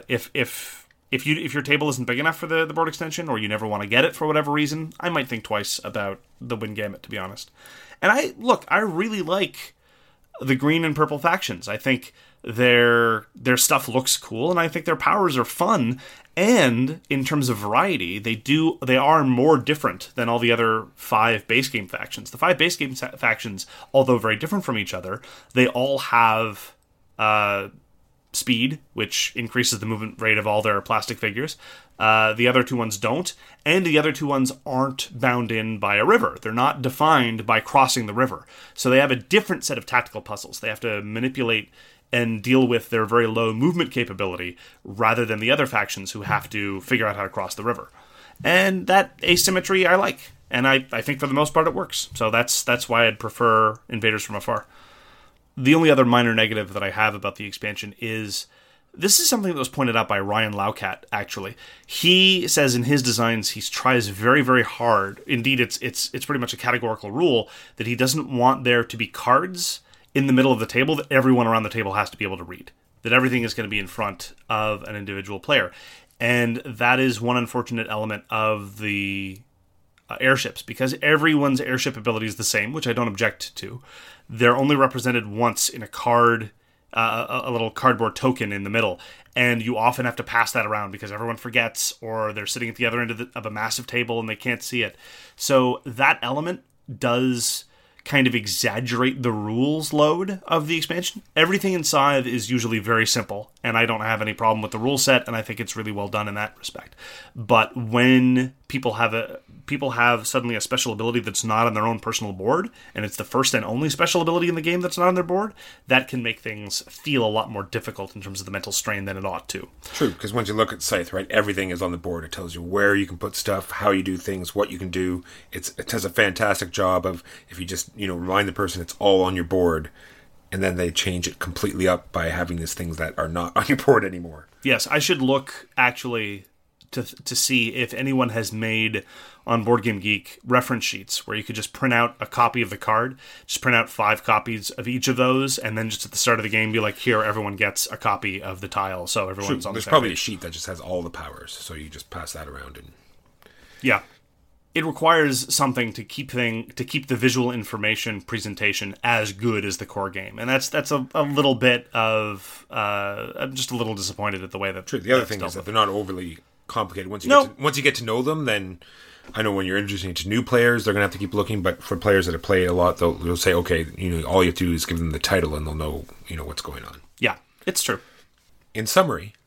if your table isn't big enough for the board extension, or you never want to get it for whatever reason, I might think twice about the Wind Gambit, to be honest. And I really like the green and purple factions. I think their stuff looks cool, and I think their powers are fun. And in terms of variety, they are more different than all the other 5 base game factions. The 5 base game factions, although very different from each other, they all have speed, which increases the movement rate of all their plastic figures. The other 2 ones don't, and the other 2 ones aren't bound in by a river. They're not defined by crossing the river. So they have a different set of tactical puzzles. They have to manipulate and deal with their very low movement capability, rather than the other factions who have to figure out how to cross the river. And that asymmetry I like, and I think for the most part it works. So that's why I'd prefer Invaders from Afar. The only other minor negative that I have about the expansion is, this is something that was pointed out by Ryan Laukat, actually. He says in his designs he tries very, very hard. Indeed, it's pretty much a categorical rule that he doesn't want there to be cards in the middle of the table that everyone around the table has to be able to read. That everything is going to be in front of an individual player. And that is one unfortunate element of the airships, because everyone's airship ability is the same, which I don't object to. They're only represented once in a card, a little cardboard token in the middle, and you often have to pass that around because everyone forgets, or they're sitting at the other end of a massive table and they can't see it. So that element does kind of exaggerate the rules load of the expansion. Everything in Scythe is usually very simple, and I don't have any problem with the rule set, and I think it's really well done in that respect. But when people have suddenly a special ability that's not on their own personal board, and it's the first and only special ability in the game that's not on their board, that can make things feel a lot more difficult in terms of the mental strain than it ought to. True, because once you look at Scythe, right, everything is on the board. It tells you where you can put stuff, how you do things, what you can do. It does a fantastic job of, if you just remind the person it's all on your board, and then they change it completely up by having these things that are not on your board anymore. Yes, I should look actually to see if anyone has made on Board Game Geek reference sheets where you could just print out a copy of the card, just print out 5 copies of each of those, and then just at the start of the game be like, here, everyone gets a copy of the tile, so everyone's on the There's same probably page. a sheet that just has all the powers, so you just pass that around. And yeah. It requires something to keep the visual information presentation as good as the core game, and that's a little bit of I'm just a little disappointed at the way that. True. The other thing is that they're not overly complicated. Once you get to know them, then I know when you're introducing to new players, they're gonna have to keep looking. But for players that have played a lot, they'll say, okay, all you have to do is give them the title, and they'll know what's going on. Yeah, it's true. In summary,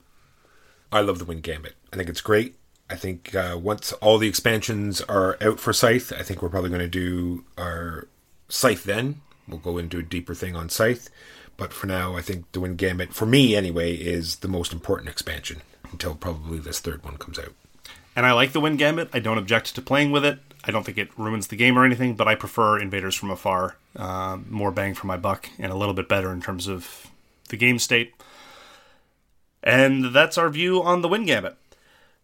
I love the Wind Gambit. I think it's great. I think once all the expansions are out for Scythe, I think we're probably going to do our Scythe then. We'll go into a deeper thing on Scythe. But for now, I think the Wind Gambit, for me anyway, is the most important expansion until probably this third one comes out. And I like the Wind Gambit. I don't object to playing with it. I don't think it ruins the game or anything, but I prefer Invaders from Afar. More bang for my buck and a little bit better in terms of the game state. And that's our view on the Wind Gambit.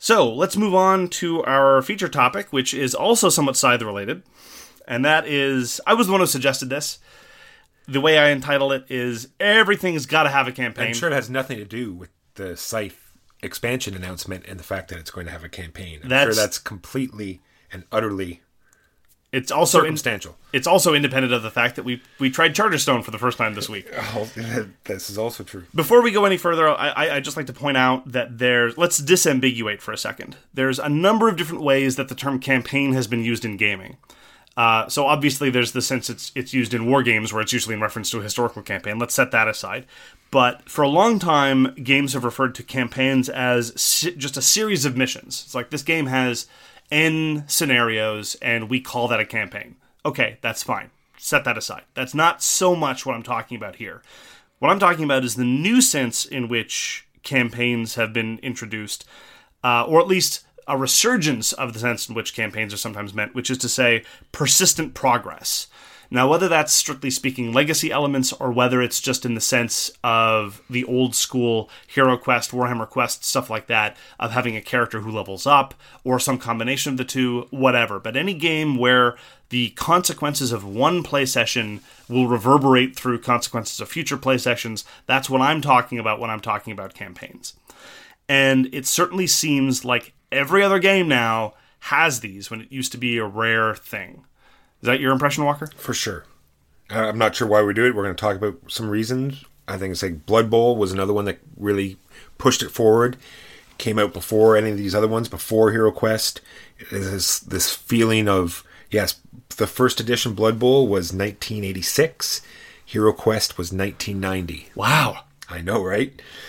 So let's move on to our feature topic, which is also somewhat scythe-related. And that is, I was the one who suggested this. The way I entitle it is, everything's got to have a campaign. I'm sure it has nothing to do with the Scythe expansion announcement and the fact that it's going to have a campaign. I'm sure that's completely and utterly circumstantial. It's also independent of the fact that we tried Charterstone for the first time this week. Oh, this is also true. Before we go any further, I'd just like to point out that let's disambiguate for a second. There's a number of different ways that the term campaign has been used in gaming. So obviously there's the sense it's used in war games where it's usually in reference to a historical campaign. Let's set that aside. But for a long time, games have referred to campaigns as just a series of missions. It's like, this game has N scenarios, and we call that a campaign. Okay, that's fine. Set that aside. That's not so much what I'm talking about here. What I'm talking about is the new sense in which campaigns have been introduced, or at least a resurgence of the sense in which campaigns are sometimes meant, which is to say persistent progress. Now, whether that's strictly speaking legacy elements or whether it's just in the sense of the old school Hero Quest, Warhammer Quest, stuff like that, of having a character who levels up, or some combination of the two, whatever. But any game where the consequences of one play session will reverberate through consequences of future play sessions, that's what I'm talking about when I'm talking about campaigns. And it certainly seems like every other game now has these, when it used to be a rare thing. Is that your impression, Walker? For sure. I'm not sure why we do it. We're going to talk about some reasons. I think it's like Blood Bowl was another one that really pushed it forward. Came out before any of these other ones, before Hero Quest. It is this feeling of, yes, the first edition Blood Bowl was 1986. Hero Quest was 1990. Wow. I know, right?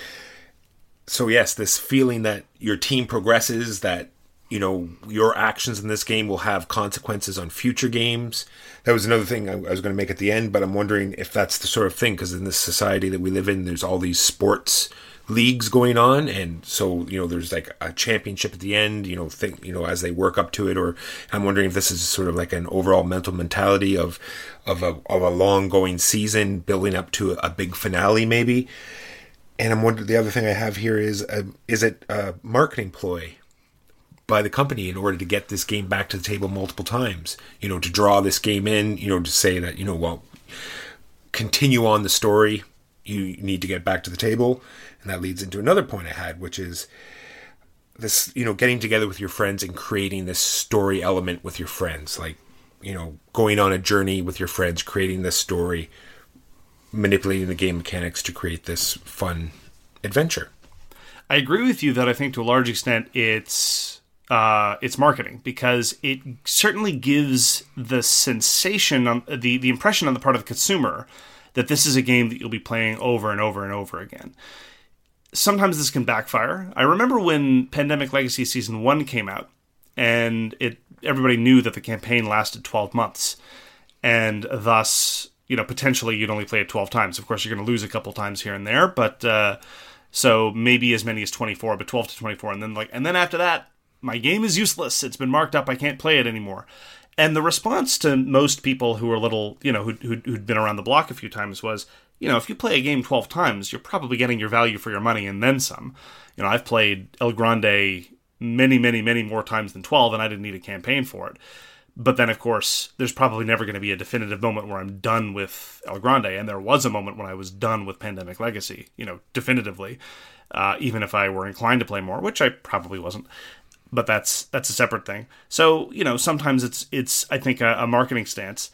So yes, this feeling that your team progresses, that your actions in this game will have consequences on future games. That was another thing I was going to make at the end, but I'm wondering if that's the sort of thing, because in this society that we live in, there's all these sports leagues going on, and so there's like a championship at the end, as they work up to it. Or I'm wondering if this is sort of like an overall mental mentality of a long going season building up to a big finale, maybe. And I'm wondering, the other thing I have here is it a marketing ploy by the company in order to get this game back to the table multiple times, to draw this game in, to say that, continue on the story, you need to get back to the table. And that leads into another point I had, which is this, getting together with your friends and creating this story element with your friends, like, going on a journey with your friends, creating this story, manipulating the game mechanics to create this fun adventure. I agree with you that I think to a large extent it's marketing, because it certainly gives the sensation, the impression on the part of the consumer that this is a game that you'll be playing over and over and over again. Sometimes this can backfire. I remember when Pandemic Legacy Season 1 came out, and everybody knew that the campaign lasted 12 months, and thus, potentially you'd only play it 12 times. Of course, you're going to lose a couple times here and there, but so maybe as many as 24, but 12 to 24, and then after that, my game is useless. It's been marked up. I can't play it anymore. And the response to most people who are a little, who'd been around the block a few times was, if you play a game 12 times, you're probably getting your value for your money and then some. I've played El Grande many, many, many more times than 12, and I didn't need a campaign for it. But then, of course, there's probably never going to be a definitive moment where I'm done with El Grande. And there was a moment when I was done with Pandemic Legacy, definitively, even if I were inclined to play more, which I probably wasn't. But that's a separate thing. So, sometimes it's I think, a marketing stance.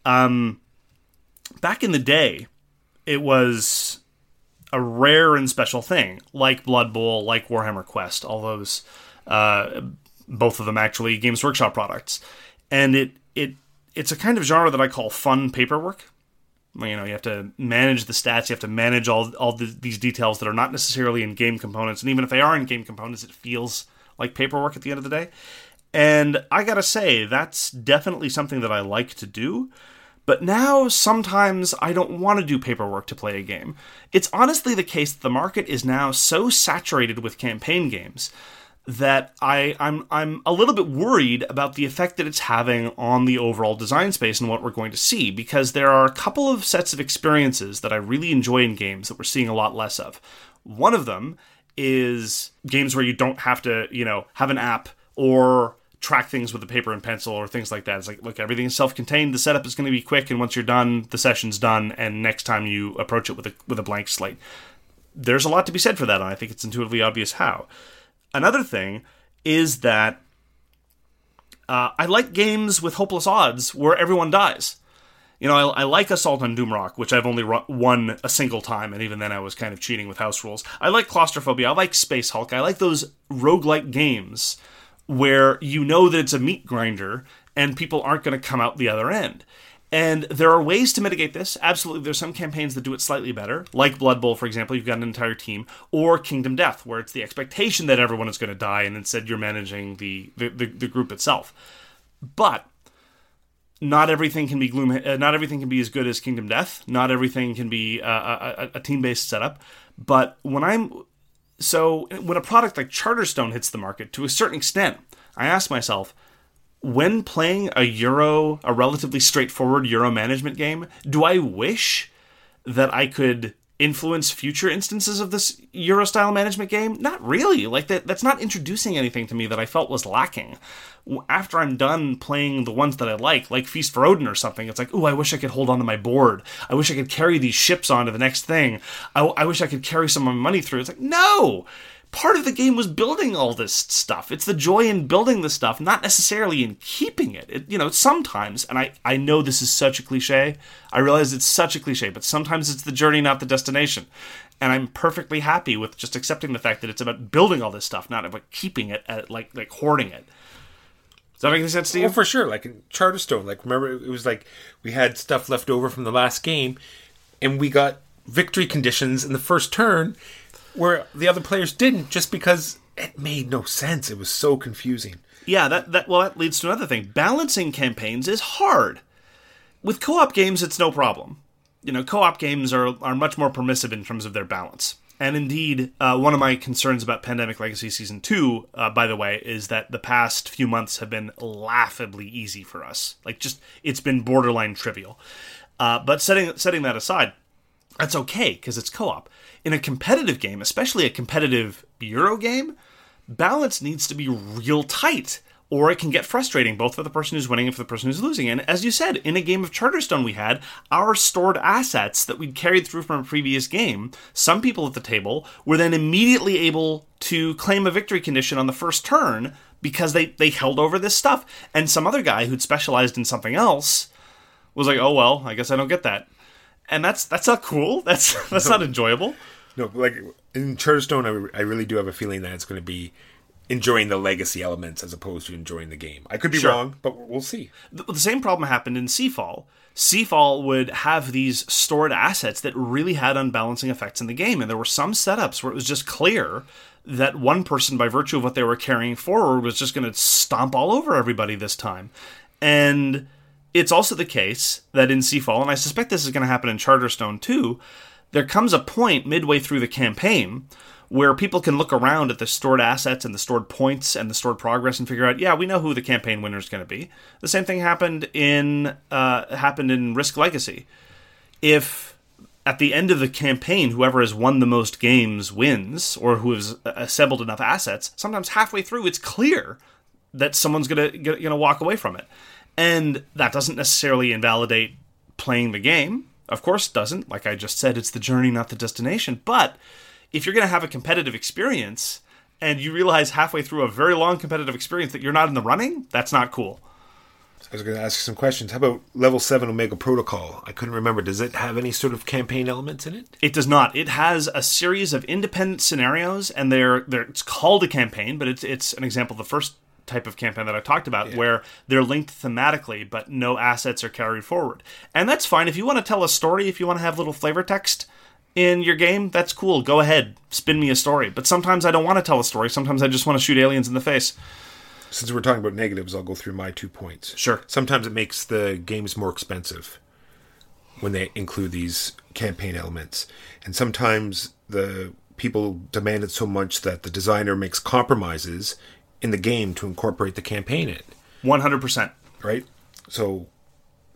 Back in the day, it was a rare and special thing, like Blood Bowl, like Warhammer Quest, all those, both of them actually Games Workshop products. And it's a kind of genre that I call fun paperwork. You have to manage the stats, you have to manage all these details that are not necessarily in game components, and even if they are in game components, it feels like paperwork at the end of the day. And I gotta say, that's definitely something that I like to do. But now, sometimes I don't want to do paperwork to play a game. It's honestly the case that the market is now so saturated with campaign games that I'm a little bit worried about the effect that it's having on the overall design space and what we're going to see, because there are a couple of sets of experiences that I really enjoy in games that we're seeing a lot less of. One of them is games where you don't have to, have an app or track things with a paper and pencil or things like that. It's like, look, everything is self-contained. The setup is going to be quick, and once you're done, the session's done, and next time you approach it with a blank slate. There's a lot to be said for that, and I think it's intuitively obvious how. Another thing is that I like games with hopeless odds where everyone dies. I like Assault on Doomrock, which I've only won a single time, and even then I was kind of cheating with house rules. I like Claustrophobia. I like Space Hulk. I like those roguelike games where you know that it's a meat grinder and people aren't going to come out the other end. And there are ways to mitigate this. Absolutely, there's some campaigns that do it slightly better, like Blood Bowl, for example. You've got an entire team, or Kingdom Death, where it's the expectation that everyone is going to die, and instead you're managing the group itself. But not everything can be not everything can be as good as Kingdom Death. Not everything can be a team-based setup. But when a product like Charterstone hits the market, to a certain extent, I ask myself, when playing a relatively straightforward Euro management game, do I wish that I could influence future instances of this Euro-style management game? Not really. That's not introducing anything to me that I felt was lacking. After I'm done playing the ones that I like Feast for Odin or something, it's like, ooh, I wish I could hold on to my board. I wish I could carry these ships on to the next thing. I wish I could carry some of my money through. It's like, no! Part of the game was building all this stuff. It's the joy in building the stuff, not necessarily in keeping it. Sometimes, and I know this is such a cliche, I realize it's such a cliche, but sometimes it's the journey, not the destination. And I'm perfectly happy with just accepting the fact that it's about building all this stuff, not about keeping it, like hoarding it. Does that make any sense to you? Oh, for sure. Like in Charterstone, remember, it was like we had stuff left over from the last game, and we got victory conditions in the first turn, where the other players didn't, just because it made no sense. It was so confusing. Yeah, that leads to another thing. Balancing campaigns is hard. With co-op games, it's no problem. Co-op games are much more permissive in terms of their balance. And indeed, one of my concerns about Pandemic Legacy Season 2, by the way, is that the past few months have been laughably easy for us. It's been borderline trivial. But setting that aside, that's okay, because it's co-op. In a competitive game, especially a competitive Euro game, balance needs to be real tight, or it can get frustrating, both for the person who's winning and for the person who's losing. And as you said, in a game of Charterstone we had, our stored assets that we'd carried through from a previous game, some people at the table were then immediately able to claim a victory condition on the first turn because they held over this stuff. And some other guy who'd specialized in something else was like, oh, well, I guess I don't get that. And that's not cool. That's not enjoyable. No, in Charterstone, I really do have a feeling that it's going to be enjoying the legacy elements as opposed to enjoying the game. I could be wrong, but we'll see. The same problem happened in Seafall. Seafall would have these stored assets that really had unbalancing effects in the game, and there were some setups where it was just clear that one person, by virtue of what they were carrying forward, was just going to stomp all over everybody this time. And it's also the case that in Seafall, and I suspect this is going to happen in Charterstone too, there comes a point midway through the campaign where people can look around at the stored assets and the stored points and the stored progress and figure out, yeah, we know who the campaign winner is going to be. The same thing happened in Risk Legacy. If at the end of the campaign, whoever has won the most games wins, or who has assembled enough assets, sometimes halfway through it's clear that someone's going to walk away from it. And that doesn't necessarily invalidate playing the game. Of course it doesn't. Like I just said, it's the journey, not the destination. But if you're going to have a competitive experience and you realize halfway through a very long competitive experience that you're not in the running, that's not cool. I was going to ask you some questions. How about Level 7 Omega Protocol? I couldn't remember. Does it have any sort of campaign elements in it? It does not. It has a series of independent scenarios, and it's called a campaign, but it's an example of the first type of campaign that I talked about, where they're linked thematically, but no assets are carried forward. And that's fine. If you want to tell a story, if you want to have little flavor text in your game, that's cool. Go ahead. Spin me a story. But sometimes I don't want to tell a story. Sometimes I just want to shoot aliens in the face. Since we're talking about negatives, I'll go through my 2 points. Sure. Sometimes it makes the games more expensive when they include these campaign elements. And sometimes the people demand it so much that the designer makes compromises in the game to incorporate the campaign in. 100%. Right? So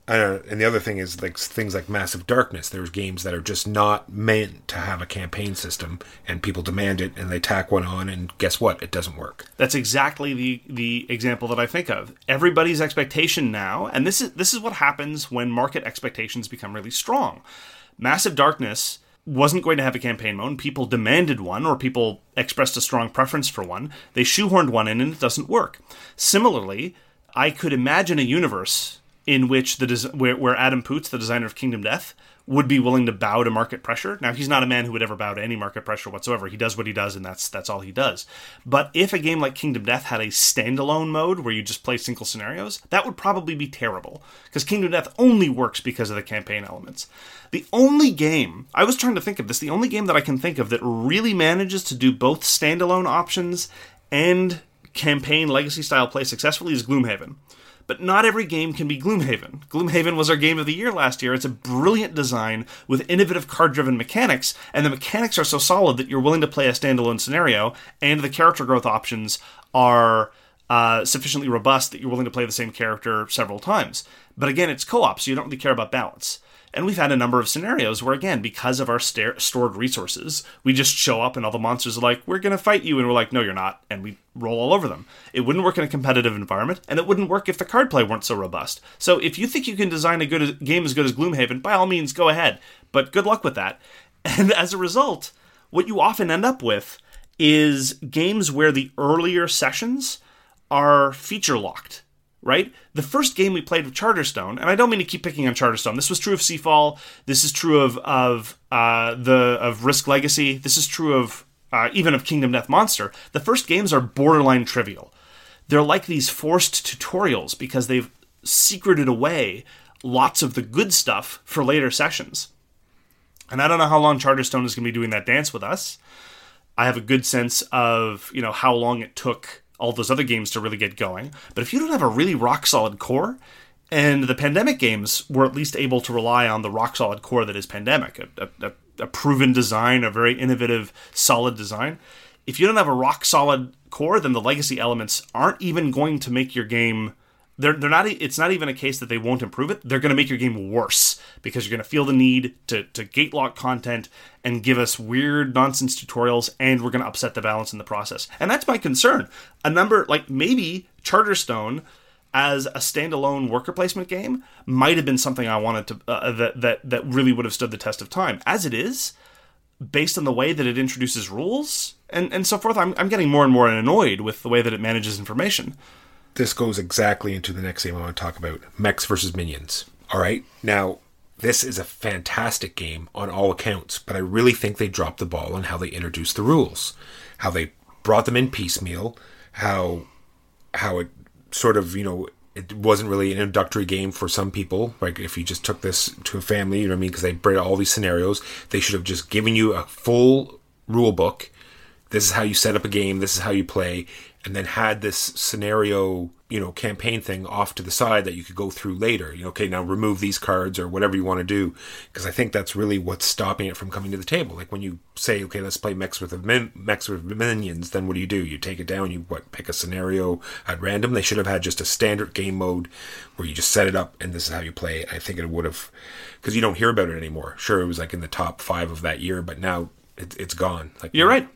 And the other thing is like things like Massive Darkness. There's games that are just not meant to have a campaign system, and people demand it, and they tack one on, and guess what? It doesn't work. That's exactly the example that I think of. Everybody's expectation now, and this is what happens when market expectations become really strong. Massive Darkness wasn't going to have a campaign mode. People demanded one, or people expressed a strong preference for one. They shoehorned one in, and it doesn't work. Similarly, I could imagine a universe in which where Adam Poots, the designer of Kingdom Death, would be willing to bow to market pressure. Now, he's not a man who would ever bow to any market pressure whatsoever. He does what he does, and that's all he does. But if a game like Kingdom Death had a standalone mode where you just play single scenarios, that would probably be terrible, because Kingdom Death only works because of the campaign elements. The only game, I was trying to think of this, the only game that I can think of that really manages to do both standalone options and campaign legacy-style play successfully is Gloomhaven. But not every game can be Gloomhaven. Gloomhaven was our game of the year last year. It's a brilliant design with innovative card-driven mechanics, and the mechanics are so solid that you're willing to play a standalone scenario, and the character growth options are sufficiently robust that you're willing to play the same character several times. But again, it's co-op, so you don't really care about balance. And we've had a number of scenarios where, again, because of our stored resources, we just show up and all the monsters are like, we're going to fight you, and we're like, no, you're not, and we roll all over them. It wouldn't work in a competitive environment, and it wouldn't work if the card play weren't so robust. So if you think you can design a game as good as Gloomhaven, by all means, go ahead. But good luck with that. And as a result, what you often end up with is games where the earlier sessions are feature-locked. Right? The first game we played with Charterstone, and I don't mean to keep picking on Charterstone. This was true of Seafall. This is true of Risk Legacy. This is true of even of Kingdom Death Monster. The first games are borderline trivial. They're like these forced tutorials because they've secreted away lots of the good stuff for later sessions. And I don't know how long Charterstone is going to be doing that dance with us. I have a good sense of, how long it took all those other games to really get going. But if you don't have a really rock-solid core, and the Pandemic games were at least able to rely on the rock-solid core that is Pandemic, a proven design, a very innovative, solid design. If you don't have a rock-solid core, then the legacy elements aren't even going to make your game... They're not. It's not even a case that they won't improve it. They're going to make your game worse because you're going to feel the need to gate lock content and give us weird nonsense tutorials, and we're going to upset the balance in the process. And that's my concern. Maybe Charterstone as a standalone worker placement game might have been something I wanted to that really would have stood the test of time. As it is, based on the way that it introduces rules and so forth, I'm getting more and more annoyed with the way that it manages information. This goes exactly into the next game I want to talk about, Mechs versus Minions. All right, now, this is a fantastic game on all accounts, but I really think they dropped the ball on how they introduced the rules, how they brought them in piecemeal, how it sort of, it wasn't really an introductory game for some people. Like, if you just took this to a family, you know what I mean? Because they bred all these scenarios. They should have just given you a full rule book. This is how you set up a game. This is how you play. And then had this scenario, campaign thing off to the side that you could go through later. Okay, now remove these cards or whatever you want to do. Because I think that's really what's stopping it from coming to the table. Like when you say, okay, let's play Mechs with Minions, then what do? You take it down, you pick a scenario at random. They should have had just a standard game mode where you just set it up and this is how you play. I think it would have, because you don't hear about it anymore. Sure, it was like in the top 5 of that year, but now it's gone. You're right.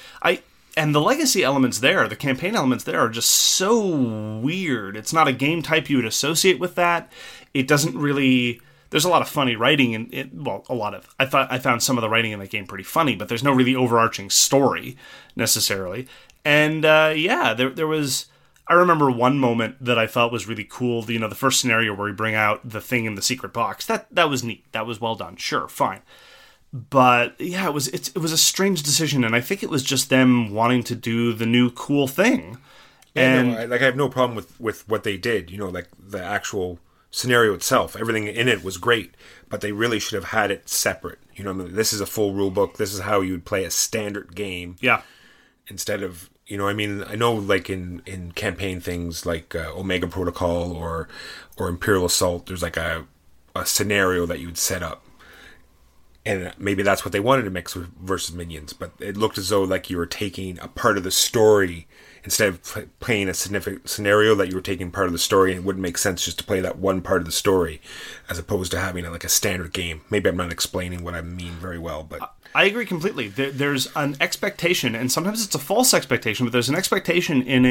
And the legacy elements there, the campaign elements there are just so weird. It's not a game type you would associate with that. It doesn't really... There's a lot of funny writing in it. Well, a lot of... I found some of the writing in that game pretty funny, but there's no really overarching story, necessarily. And, there was... I remember one moment that I thought was really cool. The first scenario where we bring out the thing in the secret box. That was neat. That was well done. Sure, fine. But yeah, it was a strange decision, and I think it was just them wanting to do the new cool thing. And I have no problem with what they did. Like the actual scenario itself, everything in it was great, but they really should have had it separate. This is a full rule book. This is how you would play a standard game. Yeah. Instead of, I know like in campaign things like Omega Protocol or Imperial Assault, there's like a scenario that you would set up. And maybe that's what they wanted to mix with versus Minions, but it looked as though like you were taking a part of the story instead of playing a significant scenario that you were taking part of the story, and it wouldn't make sense just to play that one part of the story as opposed to having like a standard game. Maybe I'm not explaining what I mean very well, but I agree completely. There's an expectation, and sometimes it's a false expectation, but there's an expectation in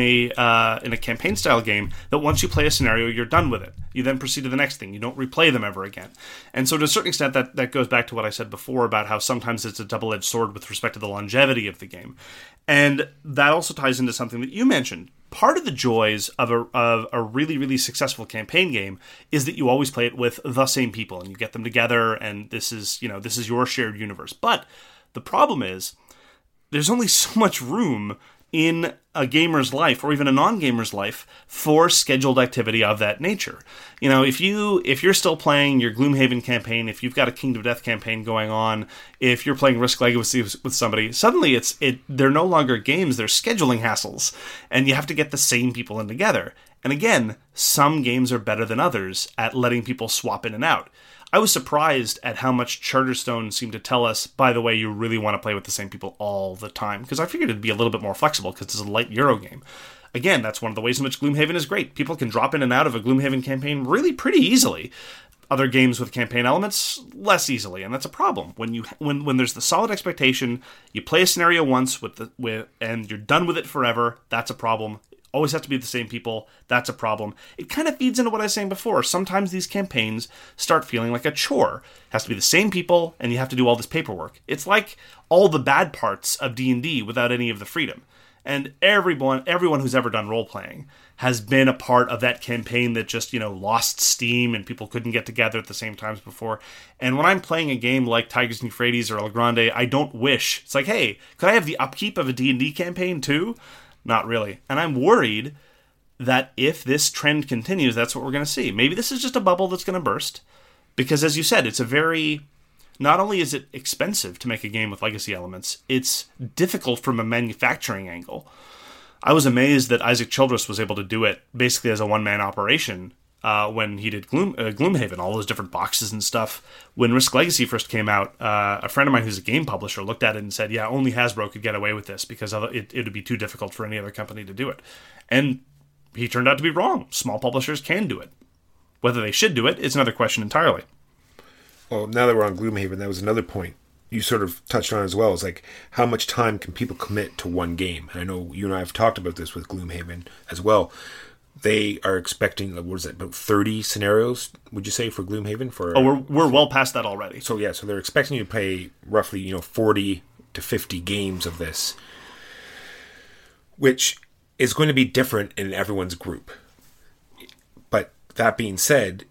a campaign style game that once you play a scenario, you're done with it. You then proceed to the next thing. You don't replay them ever again. And so to a certain extent, that goes back to what I said before about how sometimes it's a double-edged sword with respect to the longevity of the game. And that also ties into something that you mentioned. Part of the joys of a really, really successful campaign game is that you always play it with the same people and you get them together, and this is your shared universe. But the problem is there's only so much room in a gamer's life, or even a non-gamer's life, for scheduled activity of that nature. If you're still playing your Gloomhaven campaign, if you've got a Kingdom of Death campaign going on, if you're playing Risk Legacy with somebody, suddenly they're no longer games, they're scheduling hassles, and you have to get the same people in together. And again, some games are better than others at letting people swap in and out. I was surprised at how much Charterstone seemed to tell us, by the way, you really want to play with the same people all the time, because I figured it'd be a little bit more flexible because it's a light Euro game. Again, that's one of the ways in which Gloomhaven is great. People can drop in and out of a Gloomhaven campaign really pretty easily. Other games with campaign elements, less easily, and that's a problem. When there's the solid expectation, you play a scenario once and you're done with it forever, that's a problem. Always have to be the same people, that's a problem. It kind of feeds into what I was saying before. Sometimes these campaigns start feeling like a chore. It has to be the same people, and you have to do all this paperwork. It's like all the bad parts of D&D without any of the freedom. And everyone who's ever done role-playing has been a part of that campaign that just, lost steam and people couldn't get together at the same times before. And when I'm playing a game like Tigers and Euphrates or El Grande, I don't wish. It's like, hey, could I have the upkeep of a D&D campaign too? Not really. And I'm worried that if this trend continues, that's what we're going to see. Maybe this is just a bubble that's going to burst. Because as you said, not only is it expensive to make a game with legacy elements, it's difficult from a manufacturing angle. I was amazed that Isaac Childress was able to do it basically as a one-man operation when he did Gloomhaven, all those different boxes and stuff. When Risk Legacy first came out, a friend of mine who's a game publisher looked at it and said, yeah, only Hasbro could get away with this because it would be too difficult for any other company to do it. And he turned out to be wrong. Small publishers can do it. Whether they should do it is another question entirely. Well, now that we're on Gloomhaven, that was another point you sort of touched on as well. Is like, how much time can people commit to one game? And I know you and I have talked about this with Gloomhaven as well. They are expecting, about 30 scenarios, would you say, for Gloomhaven? We're well past that already. So they're expecting you to play roughly, 40 to 50 games of this, which is going to be different in everyone's group. But that being said,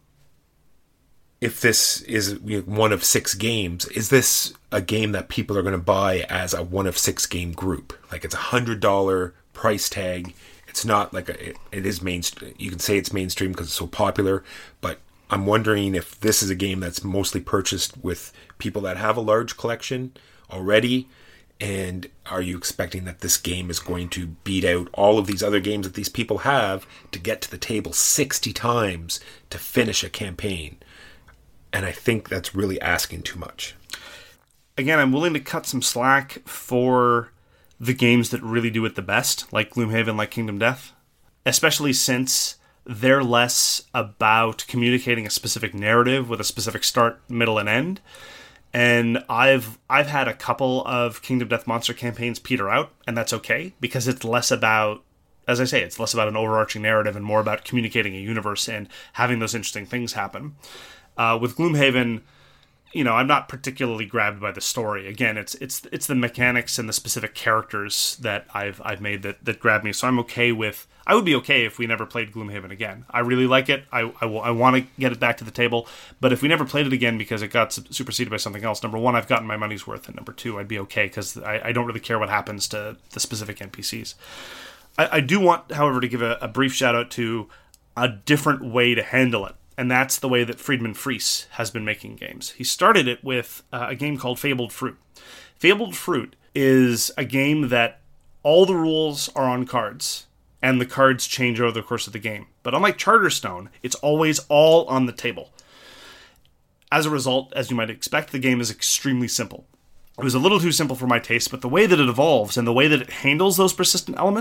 if this is one of 6 games, is this a game that people are going to buy as a one of 6 game group? Like, it's $100 price tag. It's not like it is mainstream. You can say it's mainstream because it's so popular, but I'm wondering if this is a game that's mostly purchased with people that have a large collection already, and are you expecting that this game is going to beat out all of these other games that these people have to get to the table 60 times to finish a campaign? And I think that's really asking too much. Again, I'm willing to cut some slack for the games that really do it the best, like Gloomhaven, like Kingdom Death, especially since they're less about communicating a specific narrative with a specific start, middle, and end. And I've had a couple of Kingdom Death monster campaigns peter out, and that's okay, because it's less about, as I say, it's less about an overarching narrative and more about communicating a universe and having those interesting things happen. With Gloomhaven, I'm not particularly grabbed by the story. Again, it's the mechanics and the specific characters that I've made that grab me. So I would be okay if we never played Gloomhaven again. I really like it. I want to get it back to the table. But if we never played it again because it got superseded by something else, number one, I've gotten my money's worth, and number two, I'd be okay because I don't really care what happens to the specific NPCs. I do want, however, to give a brief shout out to a different way to handle it. And that's the way that Friedman Fries has been making games. He started it with a game called Fabled Fruit. Fabled Fruit is a game that all the rules are on cards, and the cards change over the course of the game. But unlike Charterstone, it's always all on the table. As a result, as you might expect, the game is extremely simple. It was a little too simple for my taste, but the way that it evolves and the way that it handles those persistent elements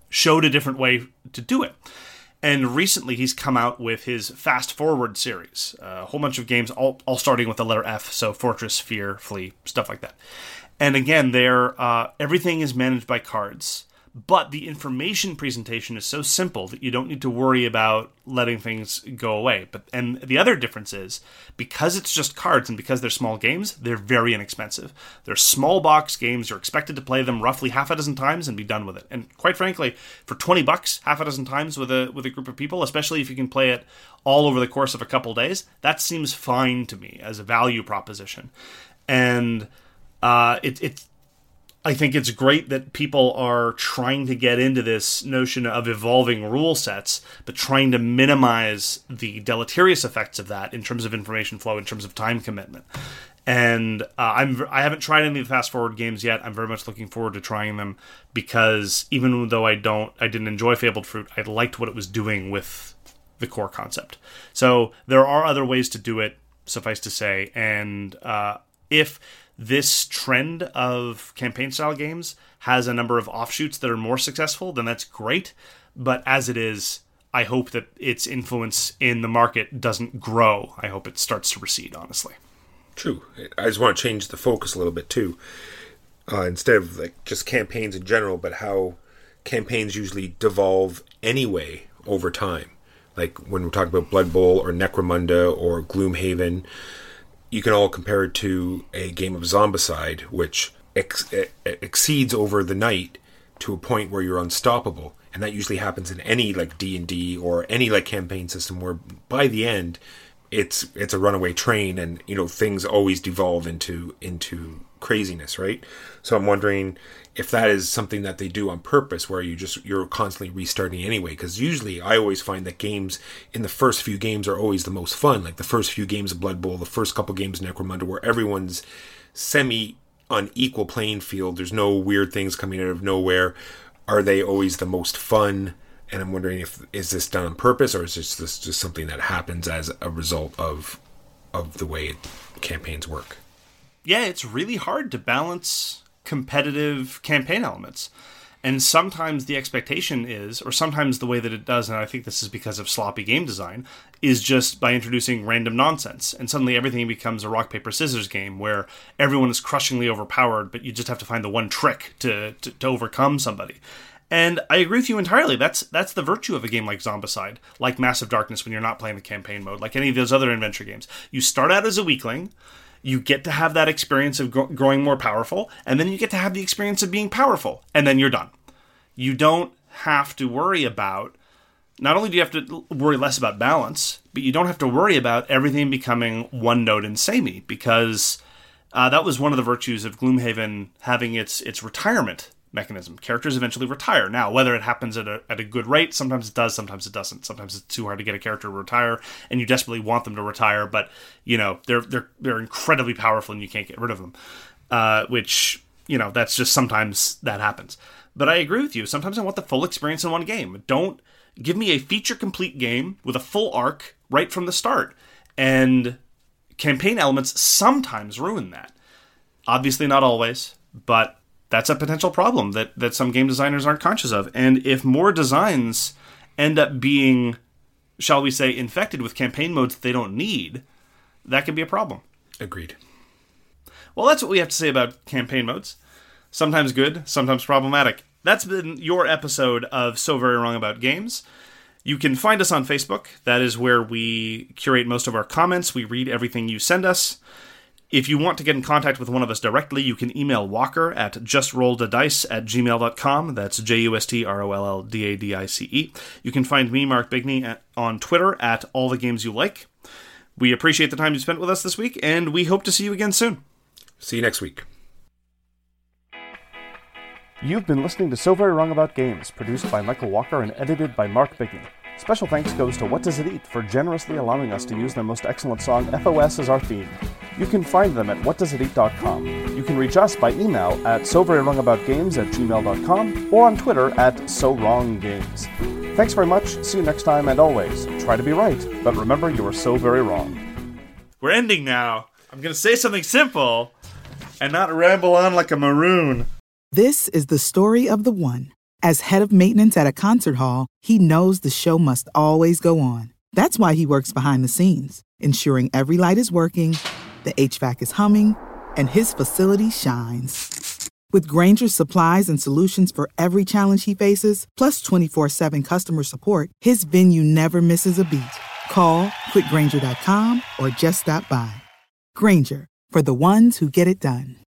showed a different way to do it. And recently he's come out with his Fast Forward series, a whole bunch of games, all starting with the letter F, so Fortress, Fear, Flee, stuff like that. And again, everything is managed by cards, but the information presentation is so simple that you don't need to worry about letting things go away. And the other difference is, because it's just cards and because they're small games, they're very inexpensive. They're small box games. You're expected to play them roughly half a dozen times and be done with it. And quite frankly, for $20, half a dozen times with a group of people, especially if you can play it all over the course of a couple days, that seems fine to me as a value proposition. And I think it's great that people are trying to get into this notion of evolving rule sets, but trying to minimize the deleterious effects of that in terms of information flow, in terms of time commitment. And I haven't tried any of the Fast Forward games yet. I'm very much looking forward to trying them, because even though I didn't enjoy Fabled Fruit, I liked what it was doing with the core concept. So there are other ways to do it, suffice to say, and if this trend of campaign-style games has a number of offshoots that are more successful, then that's great. But as it is, I hope that its influence in the market doesn't grow. I hope it starts to recede, honestly. True. I just want to change the focus a little bit, too. Instead of like just campaigns in general, but how campaigns usually devolve anyway over time. Like when we're talking about Blood Bowl or Necromunda or Gloomhaven, you can all compare it to a game of Zombicide, which exceeds over the night to a point where you're unstoppable. And that usually happens in any like D&D or any like campaign system, where by the end it's a runaway train, and things always devolve into craziness, right? So I'm wondering if that is something that they do on purpose, where you're constantly restarting anyway. Because usually I always find that games in the first few games are always the most fun, like the first few games of Blood Bowl, the first couple games of Necromunda, where everyone's semi on equal playing field. There's no weird things coming out of nowhere. Are they always the most fun? And I'm wondering, is this done on purpose, or is this just something that happens as a result of the way campaigns work? Yeah, it's really hard to balance competitive campaign elements. And sometimes the expectation is, or sometimes the way that it does, and I think this is because of sloppy game design, is just by introducing random nonsense. And suddenly everything becomes a rock, paper, scissors game where everyone is crushingly overpowered, but you just have to find the one trick to overcome somebody. And I agree with you entirely. That's the virtue of a game like Zombicide, like Massive Darkness when you're not playing the campaign mode, like any of those other adventure games. You start out as a weakling, you get to have that experience of growing more powerful, and then you get to have the experience of being powerful, and then you're done. You don't have to worry about, not only do you have to worry less about balance, but you don't have to worry about everything becoming one-note and samey, because that was one of the virtues of Gloomhaven having its retirement mechanism. Characters eventually retire. Now, whether it happens at a good rate, sometimes it does, sometimes it doesn't. Sometimes it's too hard to get a character to retire, and you desperately want them to retire, but they're incredibly powerful and you can't get rid of them. Which that's just sometimes that happens. But I agree with you. Sometimes I want the full experience in one game. Don't give me a feature complete game with a full arc right from the start. And campaign elements sometimes ruin that. Obviously not always, but that's a potential problem that some game designers aren't conscious of. And if more designs end up being, shall we say, infected with campaign modes that they don't need, that could be a problem. Agreed. Well, that's what we have to say about campaign modes. Sometimes good, sometimes problematic. That's been your episode of So Very Wrong About Games. You can find us on Facebook. That is where we curate most of our comments. We read everything you send us. If you want to get in contact with one of us directly, you can email Walker at justrolledadice@gmail.com. That's JUSTROLLDADICE. You can find me, Mark Bigney, on Twitter at allthegamesyouLike. We appreciate the time you spent with us this week, and we hope to see you again soon. See you next week. You've been listening to So Very Wrong About Games, produced by Michael Walker and edited by Mark Bigney. Special thanks goes to What Does It Eat for generously allowing us to use their most excellent song, FOS, as our theme. You can find them at whatdoesiteat.com. You can reach us by email at soverywrongaboutgames@gmail.com or on Twitter at SoWrongGames. Thanks very much, see you next time, and always, try to be right, but remember you are so very wrong. We're ending now. I'm going to say something simple and not ramble on like a maroon. This is the story of the one. As head of maintenance at a concert hall, he knows the show must always go on. That's why he works behind the scenes, ensuring every light is working, the HVAC is humming, and his facility shines. With Grainger's supplies and solutions for every challenge he faces, plus 24/7 customer support, his venue never misses a beat. Call quickgrainger.com or just stop by. Grainger, for the ones who get it done.